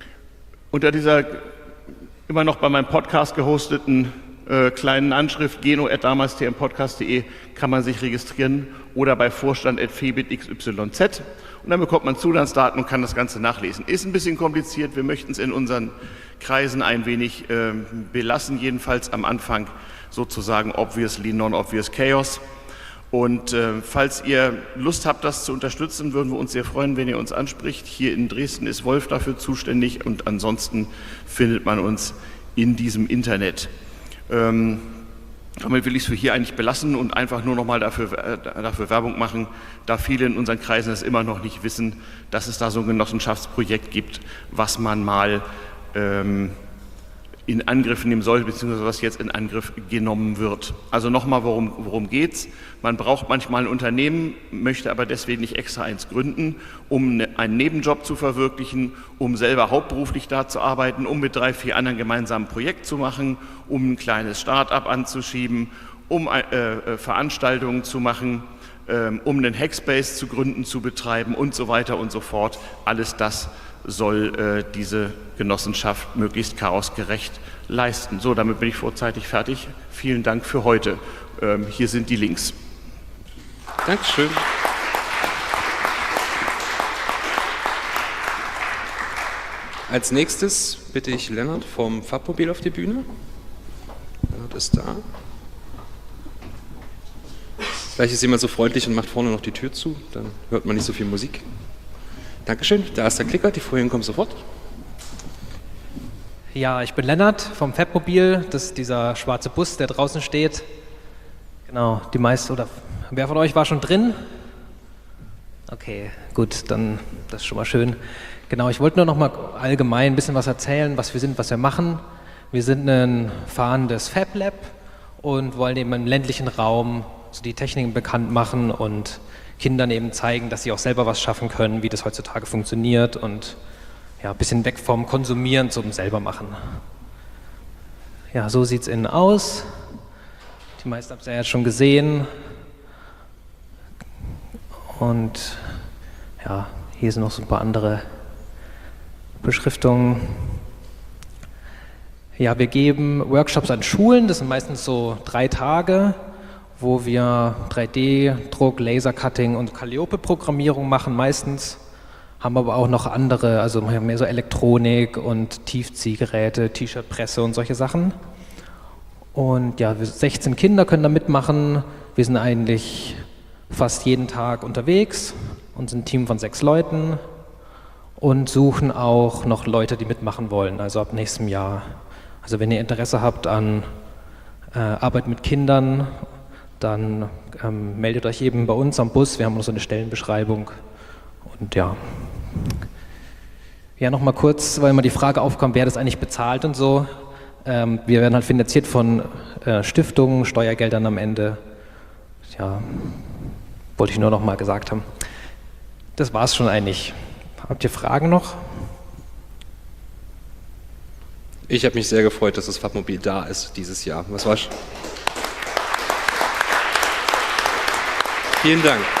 unter dieser immer noch bei meinem Podcast gehosteten äh, kleinen Anschrift geno at damals t m podcast punkt d e kann man sich registrieren oder bei vorstand at febit x y z und dann bekommt man Zugangsdaten und kann das Ganze nachlesen. Ist ein bisschen kompliziert, wir möchten es in unseren Kreisen ein wenig äh, belassen, jedenfalls am Anfang sozusagen obviously non-obvious chaos. Und äh, falls ihr Lust habt, das zu unterstützen, würden wir uns sehr freuen, wenn ihr uns anspricht. Hier in Dresden ist Wolf dafür zuständig und ansonsten findet man uns in diesem Internet. Ähm, damit will ich es für hier eigentlich belassen und einfach nur noch mal dafür, äh, dafür Werbung machen, da viele in unseren Kreisen es immer noch nicht wissen, dass es da so ein Genossenschaftsprojekt gibt, was man mal ähm, in Angriff nehmen soll, beziehungsweise was jetzt in Angriff genommen wird. Also nochmal, worum, worum geht's? Man braucht manchmal ein Unternehmen, möchte aber deswegen nicht extra eins gründen, um ne, einen Nebenjob zu verwirklichen, um selber hauptberuflich da zu arbeiten, um mit drei, vier anderen gemeinsam ein Projekt zu machen, um ein kleines Start-up anzuschieben, um äh, Veranstaltungen zu machen, äh, um einen Hackspace zu gründen, zu betreiben und so weiter und so fort. Alles das soll äh, diese Genossenschaft möglichst chaosgerecht leisten. So, damit bin ich vorzeitig fertig. Vielen Dank für heute. Ähm, hier sind die Links. Dankeschön. Als nächstes bitte ich Lennart vom Fabmobil auf die Bühne. Lennart ist da. Gleich ist jemand so freundlich und macht vorne noch die Tür zu, dann hört man nicht so viel Musik. Dankeschön. Da ist der Klicker, die Folien kommen sofort. Ja, ich bin Lennart vom Fabmobil. Das ist dieser schwarze Bus, der draußen steht. Genau, die meisten, oder wer von euch war schon drin? Okay, gut, dann das ist schon mal schön. Genau, ich wollte nur noch mal allgemein ein bisschen was erzählen, was wir sind, was wir machen. Wir sind ein fahrendes Fab Lab und wollen eben im ländlichen Raum so die Techniken bekannt machen und Kindern eben zeigen, dass sie auch selber was schaffen können, wie das heutzutage funktioniert und ja, ein bisschen weg vom Konsumieren zum selber machen. Ja, so sieht es innen aus. Die meisten habt ihr ja jetzt schon gesehen. Und ja, hier sind noch so ein paar andere Beschriftungen. Ja, wir geben Workshops an Schulen, das sind meistens so drei Tage, wo wir drei D Druck, Lasercutting und Calliope-Programmierung machen meistens, haben aber auch noch andere, also mehr so Elektronik und Tiefziehgeräte, T-Shirt-Presse und solche Sachen. Und ja, sechzehn Kinder können da mitmachen. Wir sind eigentlich fast jeden Tag unterwegs und sind ein Team von sechs Leuten und suchen auch noch Leute, die mitmachen wollen, also ab nächstem Jahr. Also wenn ihr Interesse habt an äh, Arbeit mit Kindern, dann ähm, meldet euch eben bei uns am Bus, wir haben noch so eine Stellenbeschreibung und ja. Ja, nochmal kurz, weil immer die Frage aufkommt, wer das eigentlich bezahlt und so. Ähm, wir werden halt finanziert von äh, Stiftungen, Steuergeldern am Ende. Ja, wollte ich nur noch mal gesagt haben. Das war's schon eigentlich. Habt ihr Fragen noch? Ich habe mich sehr gefreut, dass das Fabmobil da ist dieses Jahr. Was war's? Vielen Dank.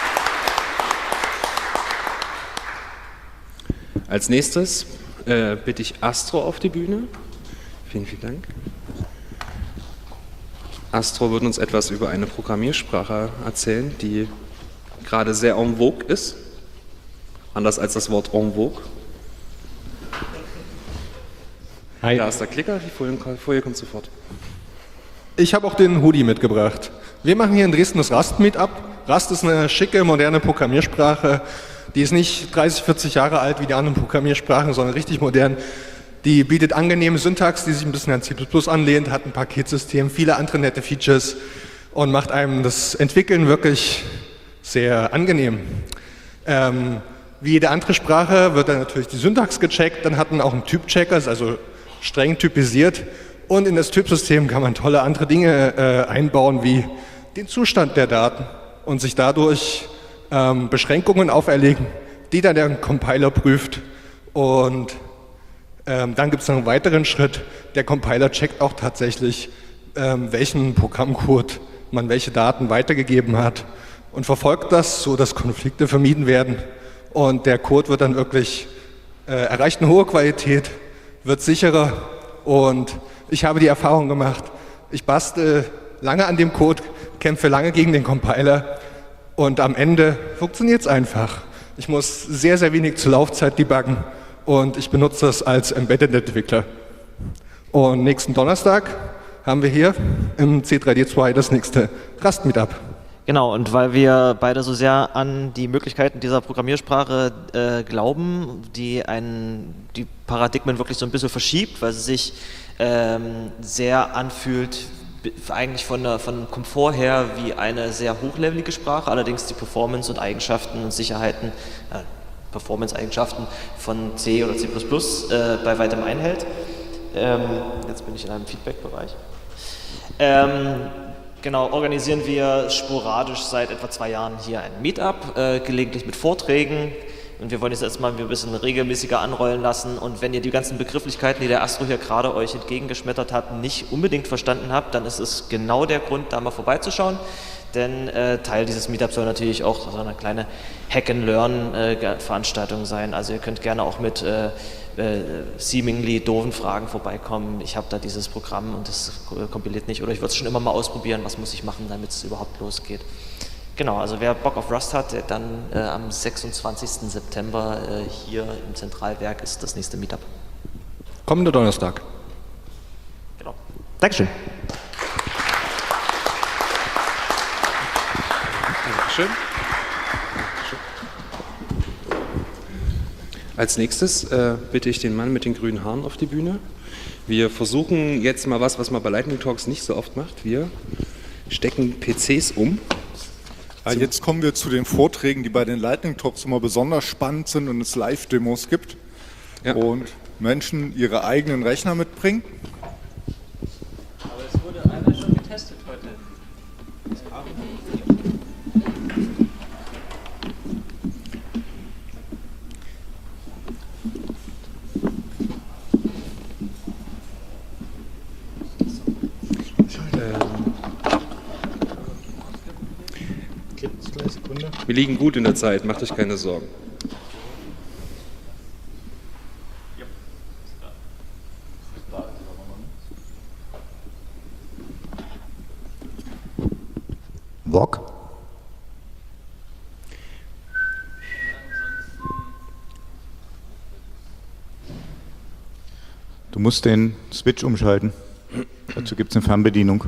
Als nächstes äh, bitte ich Astro auf die Bühne. Vielen, vielen Dank. Astro wird uns etwas über eine Programmiersprache erzählen, die gerade sehr en vogue ist. Anders als das Wort en vogue. Hi. Da ist der Klicker, die Folie, Folie kommt sofort. Ich habe auch den Hoodie mitgebracht. Wir machen hier in Dresden das Rust-Meetup. Rust ist eine schicke, moderne Programmiersprache. Die ist nicht dreißig, vierzig Jahre alt wie die anderen Programmiersprachen, sondern richtig modern. Die bietet angenehme Syntax, die sich ein bisschen an C plus plus anlehnt, hat ein Paketsystem, viele andere nette Features und macht einem das Entwickeln wirklich sehr angenehm. Ähm, wie jede andere Sprache wird dann natürlich die Syntax gecheckt, dann hat man auch einen Typchecker, ist also streng typisiert und in das Typsystem kann man tolle andere Dinge äh, einbauen, wie den Zustand der Daten und sich dadurch ähm, Beschränkungen auferlegen, die dann der Compiler prüft. Und ähm, dann gibt es noch einen weiteren Schritt, der Compiler checkt auch tatsächlich, ähm, welchen Programmcode man welche Daten weitergegeben hat und verfolgt das, so dass Konflikte vermieden werden. Und der Code wird dann wirklich, äh, erreicht eine hohe Qualität, wird sicherer und ich habe die Erfahrung gemacht, ich bastel lange an dem Code, kämpfe lange gegen den Compiler und am Ende funktioniert es einfach. Ich muss sehr, sehr wenig zur Laufzeit debuggen und ich benutze das als Embedded-Entwickler. Und nächsten Donnerstag haben wir hier im C drei D zwei das nächste Rust-Meetup. Genau, und weil wir beide so sehr an die Möglichkeiten dieser Programmiersprache äh, glauben, die einen, die Paradigmen wirklich so ein bisschen verschiebt, weil sie sich ähm, sehr anfühlt, eigentlich von, der, von Komfort her wie eine sehr hochlevelige Sprache, allerdings die Performance und Eigenschaften und Sicherheiten, äh, Performance-Eigenschaften von C oder C plus plus äh, bei weitem einhält. Ähm, jetzt bin ich in einem Feedback-Bereich. Ähm, Genau, organisieren wir sporadisch seit etwa zwei Jahren hier ein Meetup, äh, gelegentlich mit Vorträgen. Und wir wollen es jetzt mal ein bisschen regelmäßiger anrollen lassen. Und wenn ihr die ganzen Begrifflichkeiten, die der Astro hier gerade euch entgegengeschmettert hat, nicht unbedingt verstanden habt, dann ist es genau der Grund, da mal vorbeizuschauen. Denn äh, Teil dieses Meetups soll natürlich auch so eine kleine Hack-and-Learn-Veranstaltung sein. Also ihr könnt gerne auch mit äh, äh, seemingly doofen Fragen vorbeikommen. Ich habe da dieses Programm und das kompiliert nicht. Oder ich würde es schon immer mal ausprobieren, was muss ich machen, damit es überhaupt losgeht. Genau, also wer Bock auf Rust hat, der dann äh, am sechsundzwanzigsten September äh, hier im Zentralwerk ist das nächste Meetup. Kommender Donnerstag. Genau. Dankeschön. Dankeschön. Als nächstes äh, bitte ich den Mann mit den grünen Haaren auf die Bühne. Wir versuchen jetzt mal was, was man bei Lightning Talks nicht so oft macht. Wir stecken P Cs um. Ja, jetzt kommen wir zu den Vorträgen, die bei den Lightning Talks immer besonders spannend sind und es Live-Demos gibt. Ja. Und Menschen ihre eigenen Rechner mitbringen. Aber es wurde einer schon getestet heute. Wir liegen gut in der Zeit, macht euch keine Sorgen. Wok? Du musst den Switch umschalten. Dazu gibt es eine Fernbedienung.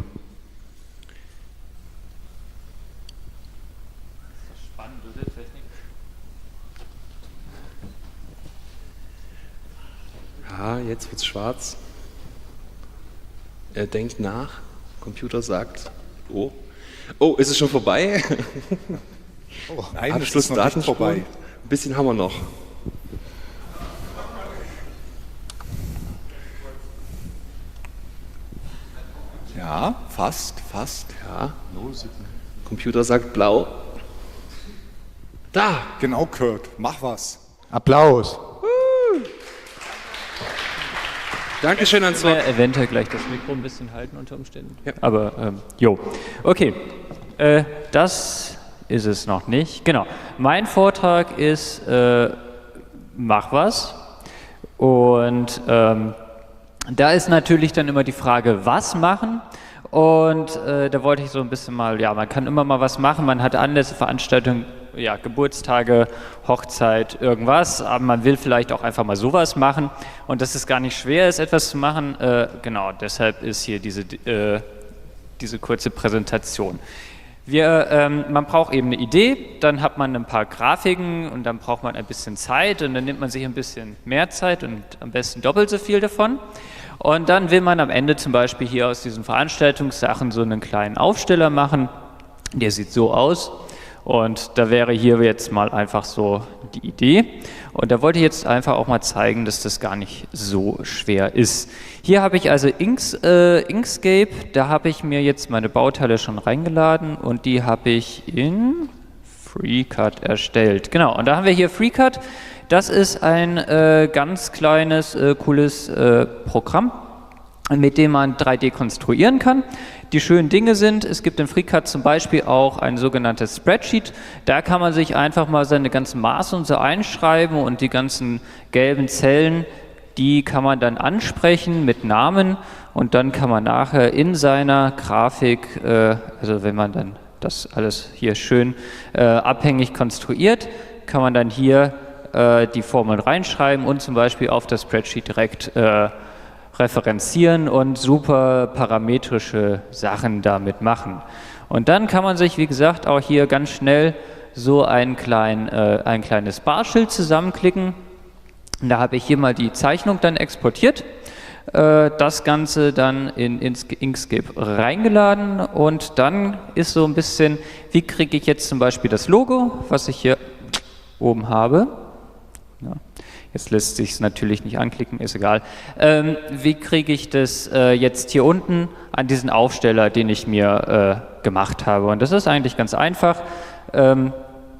Ja, jetzt wird's schwarz. Er denkt nach. Computer sagt, oh. Oh, ist es schon vorbei? Oh, nein, Abschluss es ist noch nicht vorbei. Ein bisschen haben wir noch. Ja, fast, fast. Ja. Computer sagt blau. Da! Genau, Kurt, mach was. Applaus. Dankeschön ans Wort. Eventuell gleich das Mikro ein bisschen halten unter Umständen. Ja. Aber, ähm, jo. Okay. Äh, das ist es noch nicht. Genau. Mein Vortrag ist, äh, mach was. Und ähm, da ist natürlich dann immer die Frage, was machen? Und äh, da wollte ich so ein bisschen mal, ja, man kann immer mal was machen. Man hat Anlässe, Veranstaltungen, ja, Geburtstage, Hochzeit, irgendwas, aber man will vielleicht auch einfach mal sowas machen und dass es gar nicht schwer ist, etwas zu machen, äh, genau, deshalb ist hier diese, äh, diese kurze Präsentation. Wir, ähm, man braucht eben eine Idee, dann hat man ein paar Grafiken und dann braucht man ein bisschen Zeit und dann nimmt man sich ein bisschen mehr Zeit und am besten doppelt so viel davon. Und dann will man am Ende zum Beispiel hier aus diesen Veranstaltungssachen so einen kleinen Aufsteller machen. Der sieht so aus und da wäre hier jetzt mal einfach so die Idee. Und da wollte ich jetzt einfach auch mal zeigen, dass das gar nicht so schwer ist. Hier habe ich also Inks, äh, Inkscape, da habe ich mir jetzt meine Bauteile schon reingeladen und die habe ich in FreeCAD erstellt. Genau, und da haben wir hier FreeCAD. Das ist ein äh, ganz kleines, äh, cooles äh, Programm, mit dem man drei D konstruieren kann. Die schönen Dinge sind, es gibt in FreeCAD zum Beispiel auch ein sogenanntes Spreadsheet. Da kann man sich einfach mal seine ganzen Maße und so einschreiben und die ganzen gelben Zellen, die kann man dann ansprechen mit Namen und dann kann man nachher in seiner Grafik, äh, also wenn man dann das alles hier schön äh, abhängig konstruiert, kann man dann hier äh, die Formeln reinschreiben und zum Beispiel auf das Spreadsheet direkt äh, referenzieren und super parametrische Sachen damit machen. Und dann kann man sich, wie gesagt, auch hier ganz schnell so ein, klein, äh, ein kleines Barschild zusammenklicken. Und da habe ich hier mal die Zeichnung dann exportiert, äh, das Ganze dann in Inkscape reingeladen und dann ist so ein bisschen, wie kriege ich jetzt zum Beispiel das Logo, was ich hier oben habe. Ja. Jetzt lässt sich es natürlich nicht anklicken, ist egal. Ähm, wie kriege ich das äh, jetzt hier unten an diesen Aufsteller, den ich mir äh, gemacht habe? Und das ist eigentlich ganz einfach. Ähm,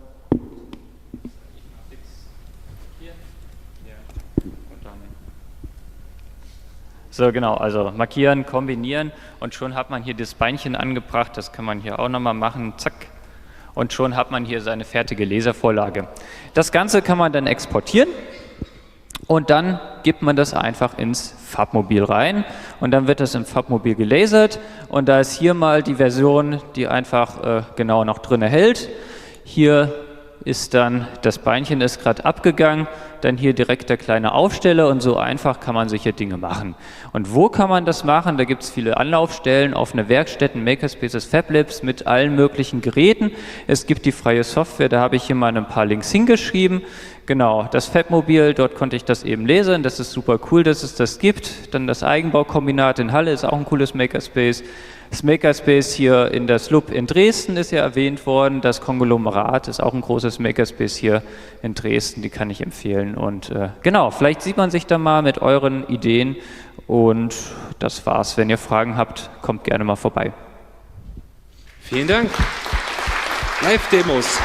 so genau, also markieren, kombinieren und schon hat man hier das Beinchen angebracht, das kann man hier auch nochmal machen, zack. Und schon hat man hier seine fertige Laservorlage. Das Ganze kann man dann exportieren. Und dann gibt man das einfach ins Farbmobil rein und dann wird das im Farbmobil gelasert und da ist hier mal die Version, die einfach äh, genau noch drin hält. Hier ist dann, das Beinchen ist gerade abgegangen, dann hier direkt der kleine Aufsteller und so einfach kann man sicher Dinge machen. Und wo kann man das machen? Da gibt es viele Anlaufstellen, offene Werkstätten, Makerspaces, FabLabs mit allen möglichen Geräten. Es gibt die freie Software, da habe ich hier mal ein paar Links hingeschrieben. Genau, das Fabmobil, dort konnte ich das eben lesen, das ist super cool, dass es das gibt. Dann das Eigenbaukombinat in Halle ist auch ein cooles Makerspace. Das Makerspace hier in der S L U P in Dresden ist ja erwähnt worden. Das Konglomerat ist auch ein großes Makerspace hier in Dresden, die kann ich empfehlen. Und äh, genau, vielleicht sieht man sich da mal mit euren Ideen. Und das war's. Wenn ihr Fragen habt, kommt gerne mal vorbei. Vielen Dank. Live-Demos.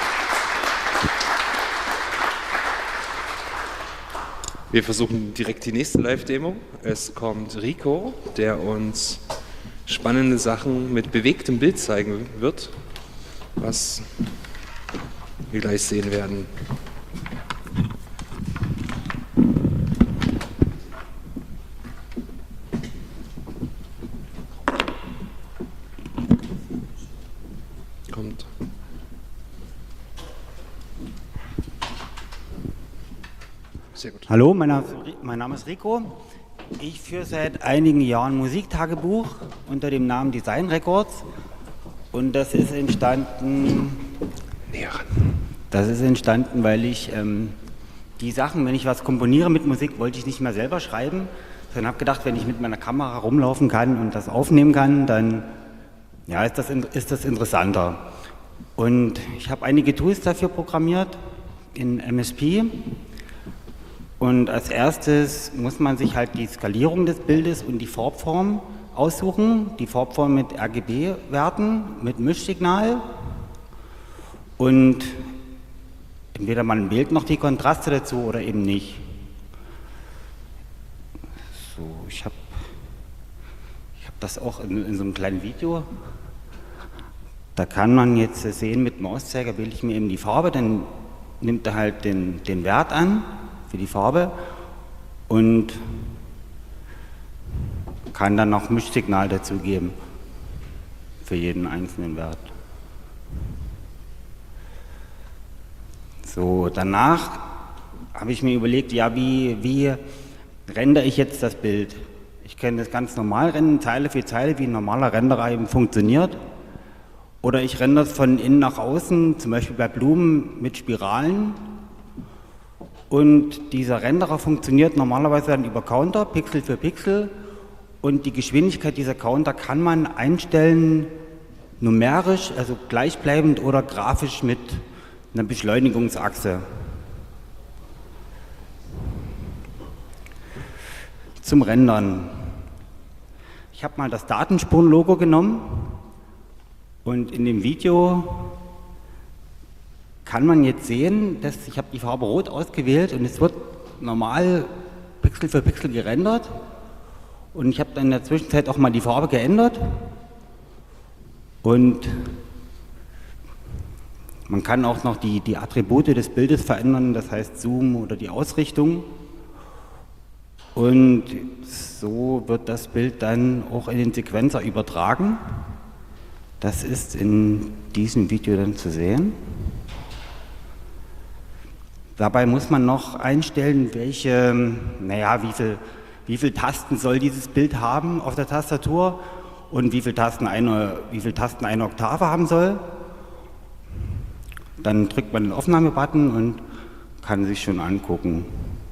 Wir versuchen direkt die nächste Live-Demo. Es kommt Rico, der uns spannende Sachen mit bewegtem Bild zeigen wird, was wir gleich sehen werden. Kommt. Sehr gut. Hallo, mein Name, mein Name ist Rico. Ich führe seit einigen Jahren Musiktagebuch unter dem Namen Design Records und das ist entstanden, das ist entstanden, weil ich ähm, die Sachen, wenn ich was komponiere mit Musik, wollte ich nicht mehr selber schreiben, sondern habe gedacht, wenn ich mit meiner Kamera rumlaufen kann und das aufnehmen kann, dann ja, ist, das, ist das interessanter. Und ich habe einige Tools dafür programmiert in M S P. Und als erstes muss man sich halt die Skalierung des Bildes und die Farbform aussuchen. Die Farbform mit R G B-Werten, mit Mischsignal. Und entweder man wählt noch die Kontraste dazu oder eben nicht. So, ich habe ich hab das auch in, in so einem kleinen Video. Da kann man jetzt sehen, mit dem Mauszeiger wähle ich mir eben die Farbe, dann nimmt er halt den, den Wert an für die Farbe und kann dann noch Mischsignal dazu geben für jeden einzelnen Wert. So, danach habe ich mir überlegt, ja, wie, wie rendere ich jetzt das Bild? Ich kann das ganz normal rendern, Zeile für Zeile, wie ein normaler Renderer eben funktioniert. Oder ich rendere es von innen nach außen, zum Beispiel bei Blumen mit Spiralen. Und dieser Renderer funktioniert normalerweise dann über Counter, Pixel für Pixel. Und die Geschwindigkeit dieser Counter kann man einstellen, numerisch, also gleichbleibend oder grafisch mit einer Beschleunigungsachse. Zum Rendern. Ich habe mal das Datenspuren-Logo genommen und in dem Video kann man jetzt sehen, dass ich habe die Farbe Rot ausgewählt und es wird normal Pixel für Pixel gerendert. Und ich habe dann in der Zwischenzeit auch mal die Farbe geändert. Und man kann auch noch die, die Attribute des Bildes verändern, das heißt Zoom oder die Ausrichtung. Und so wird das Bild dann auch in den Sequencer übertragen. Das ist in diesem Video dann zu sehen. Dabei muss man noch einstellen, welche, naja, wie viel, wie viel Tasten soll dieses Bild haben auf der Tastatur und wie viele Tasten eine, wie viel Tasten eine Oktave haben soll. Dann drückt man den Aufnahmebutton und kann sich schon angucken.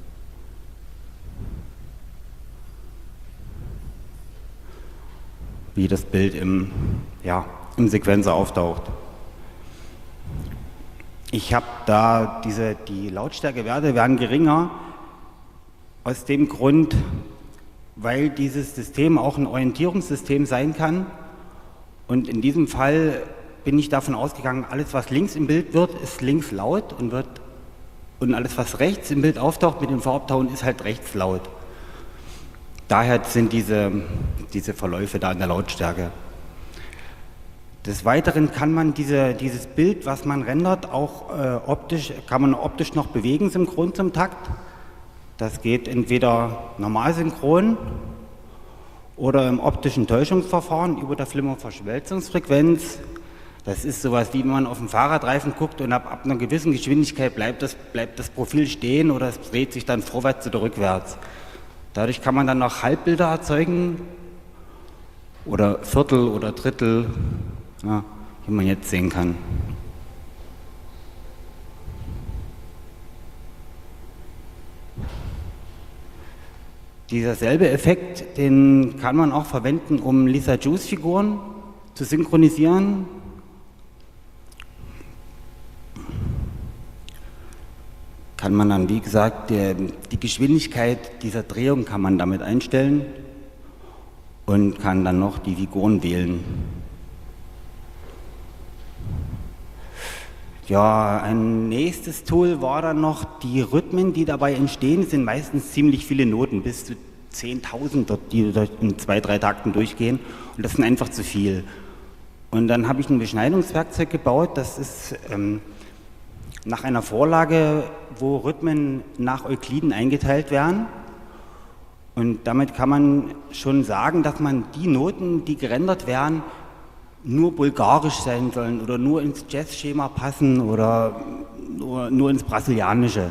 Wie das Bild im, ja, im Sequencer auftaucht. Ich habe da diese, die Lautstärkewerte werden geringer, aus dem Grund, weil dieses System auch ein Orientierungssystem sein kann. Und in diesem Fall bin ich davon ausgegangen, alles was links im Bild wird, ist links laut und, wird, und alles was rechts im Bild auftaucht mit dem Farbton, ist halt rechts laut. Daher sind diese, diese Verläufe da in der Lautstärke. Des Weiteren kann man diese, dieses Bild, was man rendert, auch äh, optisch, kann man optisch noch bewegen, synchron zum Takt. Das geht entweder normal synchron oder im optischen Täuschungsverfahren über der Flimmerverschmelzungsfrequenz. Das ist sowas, wie wenn man auf dem Fahrradreifen guckt und ab, ab einer gewissen Geschwindigkeit bleibt das, bleibt das Profil stehen oder es dreht sich dann vorwärts oder rückwärts. Dadurch kann man dann noch Halbbilder erzeugen oder Viertel oder Drittel, ja, wie man jetzt sehen kann. Dieser selbe Effekt, den kann man auch verwenden, um Lisa Juice Figuren zu synchronisieren. Kann man dann, wie gesagt, die, die Geschwindigkeit dieser Drehung kann man damit einstellen und kann dann noch die Figuren wählen. Ja, ein nächstes Tool war dann noch die Rhythmen, die dabei entstehen. Es sind meistens ziemlich viele Noten, bis zu zehntausend, die in zwei, drei Takten durchgehen. Und das sind einfach zu viel. Und dann habe ich ein Beschneidungswerkzeug gebaut. Das ist ähm, nach einer Vorlage, wo Rhythmen nach Eukliden eingeteilt werden. Und damit kann man schon sagen, dass man die Noten, die gerendert werden, nur bulgarisch sein sollen oder nur ins Jazzschema passen oder nur, nur ins Brasilianische.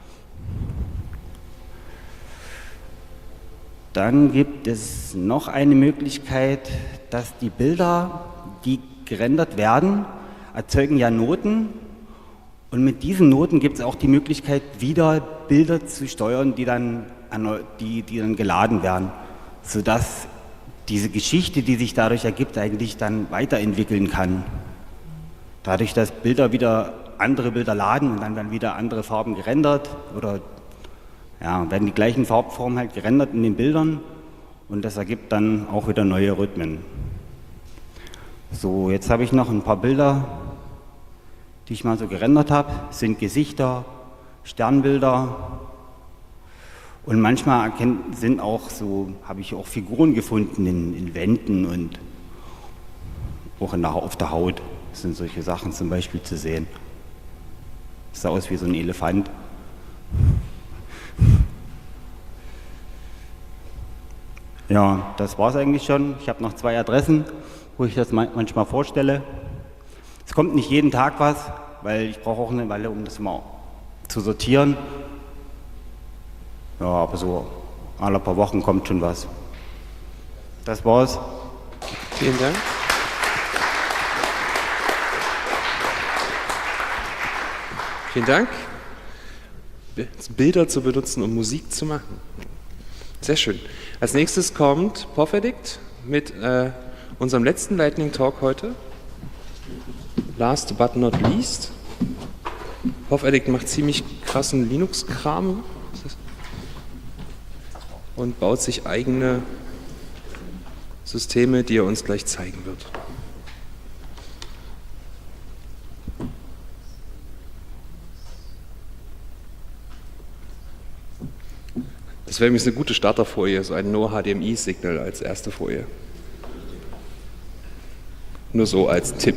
Dann gibt es noch eine Möglichkeit, dass die Bilder, die gerendert werden, erzeugen ja Noten. Und mit diesen Noten gibt es auch die Möglichkeit, wieder Bilder zu steuern, die dann, die, die dann geladen werden, sodass diese Geschichte, die sich dadurch ergibt, eigentlich dann weiterentwickeln kann. Dadurch, dass Bilder wieder andere Bilder laden und dann werden wieder andere Farben gerendert oder ja, werden die gleichen Farbformen halt gerendert in den Bildern und das ergibt dann auch wieder neue Rhythmen. So, jetzt habe ich noch ein paar Bilder, die ich mal so gerendert habe. Das sind Gesichter, Sternbilder. Und manchmal erkennt, sind auch so, habe ich auch Figuren gefunden in, in Wänden und auch in der, auf der Haut. Das sind solche Sachen zum Beispiel zu sehen. Das sah aus wie so ein Elefant. Ja, das war es eigentlich schon. Ich habe noch zwei Adressen, wo ich das manchmal vorstelle. Es kommt nicht jeden Tag was, weil ich brauche auch eine Weile, um das mal zu sortieren. Ja, aber so alle paar Wochen kommt schon was. Das war's. Vielen Dank. Vielen Dank. Bilder zu benutzen, um Musik zu machen. Sehr schön. Als nächstes kommt Puffaddict mit äh, unserem letzten Lightning Talk heute. Last but not least. Puffaddict macht ziemlich krassen Linux-Kram und baut sich eigene Systeme, die er uns gleich zeigen wird. Das wäre übrigens eine gute Starterfolie, so ein No-H D M I-Signal als erste Folie. Nur so als Tipp.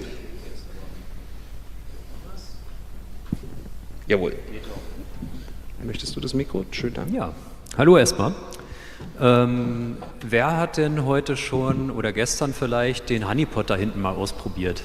Jawohl. Möchtest du das Mikro? Schön, danke. Ja, hallo erstmal. Ähm, wer hat denn heute schon oder gestern vielleicht den Honeypot da hinten mal ausprobiert?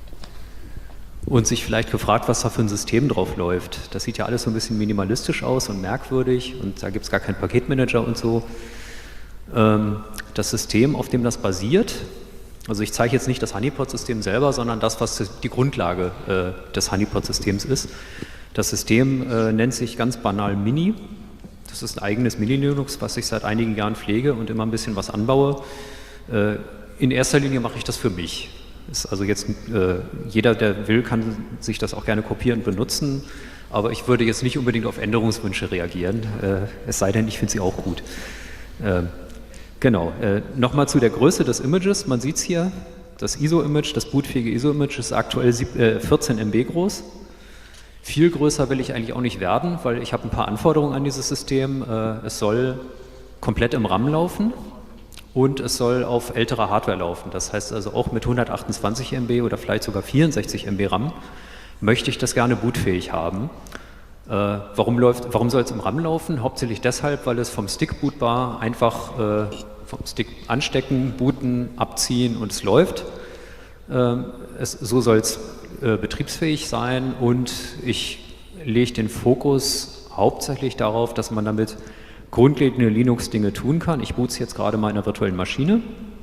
Und sich vielleicht gefragt, was da für ein System drauf läuft. Das sieht ja alles so ein bisschen minimalistisch aus und merkwürdig und da gibt es gar keinen Paketmanager und so. Ähm, das System, auf dem das basiert, also ich zeige jetzt nicht das Honeypot-System selber, sondern das, was die Grundlage äh, des Honeypot-Systems ist. Das System äh, nennt sich ganz banal Mini. Das ist ein eigenes Mini-Linux, was ich seit einigen Jahren pflege und immer ein bisschen was anbaue. Äh, in erster Linie mache ich das für mich. Ist also jetzt, äh, jeder, der will, kann sich das auch gerne kopieren und benutzen, aber ich würde jetzt nicht unbedingt auf Änderungswünsche reagieren, äh, es sei denn, ich finde sie auch gut. Äh, genau, äh, nochmal zu der Größe des Images, man sieht es hier, das I S O-Image, das bootfähige I S O-Image ist aktuell vierzehn Megabyte groß. Viel größer will ich eigentlich auch nicht werden, weil ich habe ein paar Anforderungen an dieses System. Äh, es soll komplett im RAM laufen. Und es soll auf älterer Hardware laufen. Das heißt also auch mit hundertachtundzwanzig Megabyte oder vielleicht sogar vierundsechzig Megabyte RAM möchte ich das gerne bootfähig haben. Äh, warum läuft, warum soll es im RAM laufen? Hauptsächlich deshalb, weil es vom Stick bootbar einfach äh, vom Stick anstecken, booten, abziehen und es läuft. Äh, es, so soll es äh, betriebsfähig sein und ich lege den Fokus hauptsächlich darauf, dass man damit grundlegende Linux-Dinge tun kann. Ich boot es jetzt gerade mal in einer virtuellen Maschine.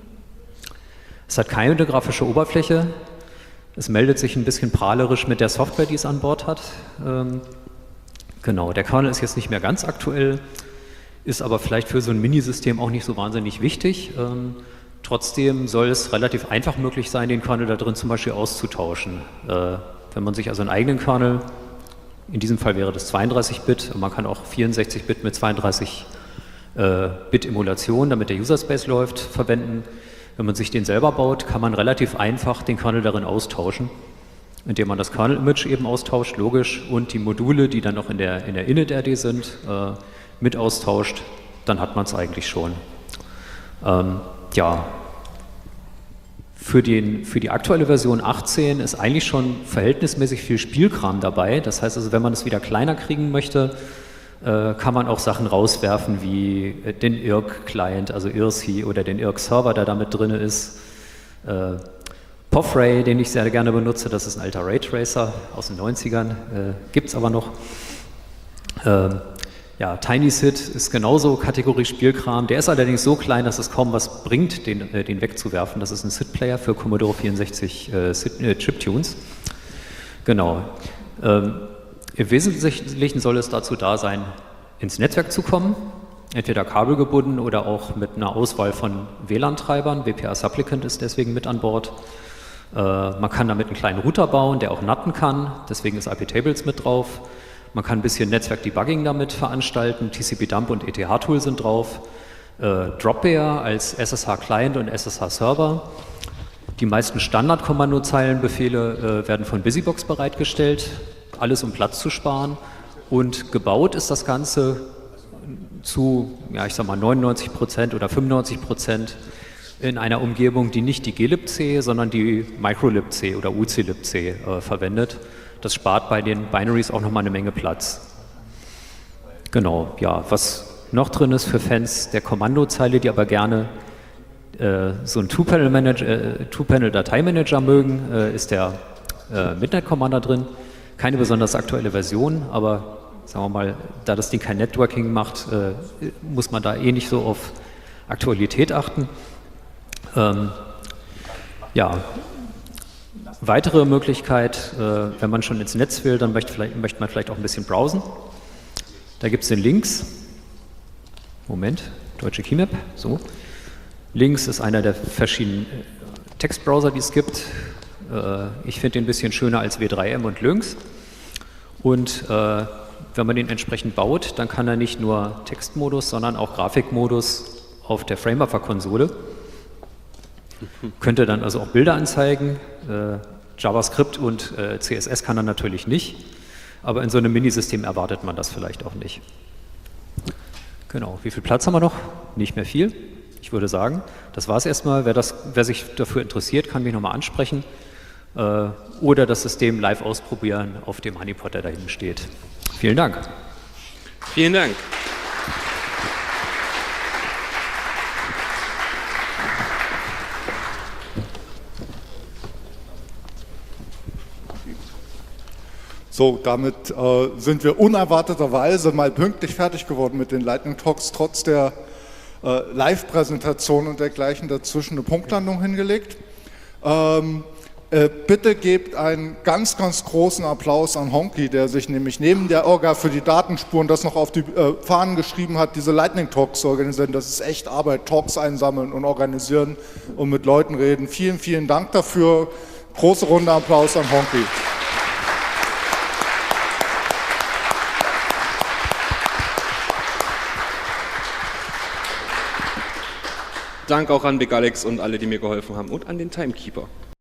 Es hat keine grafische Oberfläche. Es meldet sich ein bisschen prahlerisch mit der Software, die es an Bord hat. Ähm, genau, der Kernel ist jetzt nicht mehr ganz aktuell, ist aber vielleicht für so ein Minisystem auch nicht so wahnsinnig wichtig. Ähm, trotzdem soll es relativ einfach möglich sein, den Kernel da drin zum Beispiel auszutauschen. Äh, wenn man sich also einen eigenen Kernel, in diesem Fall wäre das zweiunddreißig Bit, man kann auch vierundsechzig Bit mit zweiunddreißig Bit Emulation, damit der User Space läuft, verwenden. Wenn man sich den selber baut, kann man relativ einfach den Kernel darin austauschen, indem man das Kernel-Image eben austauscht, logisch, und die Module, die dann noch in der, in der Init-R D sind, äh, mit austauscht, dann hat man es eigentlich schon. Ähm, ja. Für, den, für die aktuelle Version achtzehn ist eigentlich schon verhältnismäßig viel Spielkram dabei. Das heißt also, wenn man es wieder kleiner kriegen möchte, äh, kann man auch Sachen rauswerfen wie den I R C-Client, also I R C oder den I R C-Server, der da mit drin ist. Äh, Poffray, den ich sehr gerne benutze, das ist ein alter Raytracer aus den neunzigern, äh, gibt es aber noch. Äh, Ja, TinySit ist genauso Kategorie Spielkram. Der ist allerdings so klein, dass es kaum was bringt, den, äh, den wegzuwerfen. Das ist ein S I D-Player für Commodore vierundsechzig äh, äh, Chiptunes. Genau. Ähm, Im Wesentlichen soll es dazu da sein, ins Netzwerk zu kommen, entweder kabelgebunden oder auch mit einer Auswahl von W L A N-Treibern. W P A Supplicant ist deswegen mit an Bord. Äh, man kann damit einen kleinen Router bauen, der auch natten kann. Deswegen ist I P-Tables mit drauf. Man kann ein bisschen Netzwerk-Debugging damit veranstalten, T C P-Dump und E T H-Tool sind drauf, äh, Dropbear als S S H-Client und S S H-Server. Die meisten Standard-Kommandozeilenbefehle äh, werden von Busybox bereitgestellt, alles um Platz zu sparen, und gebaut ist das Ganze zu, ja, ich sag mal neunundneunzig Prozent oder fünfundneunzig Prozent in einer Umgebung, die nicht die glibc, sondern die microlibc oder U C libc äh, verwendet. Das spart bei den Binaries auch nochmal eine Menge Platz. Genau, ja, was noch drin ist für Fans der Kommandozeile, die aber gerne äh, so einen Two-Panel-Manager, äh, Two-Panel-Dateimanager mögen, äh, ist der äh, Midnight Commander drin. Keine besonders aktuelle Version, aber sagen wir mal, da das Ding kein Networking macht, äh, muss man da eh nicht so auf Aktualität achten. Ähm, ja. weitere Möglichkeit, äh, wenn man schon ins Netz will, dann möchte, vielleicht, möchte man vielleicht auch ein bisschen browsen. Da gibt es den Links. Moment, deutsche Keymap, so. Links ist einer der verschiedenen Textbrowser, die es gibt. Äh, ich finde den ein bisschen schöner als W drei M und Lynx. Und äh, wenn man den entsprechend baut, dann kann er nicht nur Textmodus, sondern auch Grafikmodus auf der Framework-Konsole. Könnte dann also auch Bilder anzeigen. Äh, JavaScript und äh, C S S kann er natürlich nicht. Aber in so einem Minisystem erwartet man das vielleicht auch nicht. Genau. Wie viel Platz haben wir noch? Nicht mehr viel. Ich würde sagen, das war es erstmal. Wer, das, wer sich dafür interessiert, kann mich nochmal ansprechen. Äh, oder das System live ausprobieren auf dem Honeypot, der da hinten steht. Vielen Dank. Vielen Dank. So, damit äh, sind wir unerwarteterweise mal pünktlich fertig geworden mit den Lightning Talks, trotz der äh, Live-Präsentation und dergleichen dazwischen eine Punktlandung hingelegt. Ähm, äh, bitte gebt einen ganz, ganz großen Applaus an Honky, der sich nämlich neben der Orga für die Datenspuren das noch auf die äh, Fahnen geschrieben hat, diese Lightning Talks zu organisieren. Das ist echt Arbeit, Talks einsammeln und organisieren und mit Leuten reden. Vielen, vielen Dank dafür. Große Runde Applaus an Honky. Dank auch an Big Alex und alle, die mir geholfen haben und an den Timekeeper.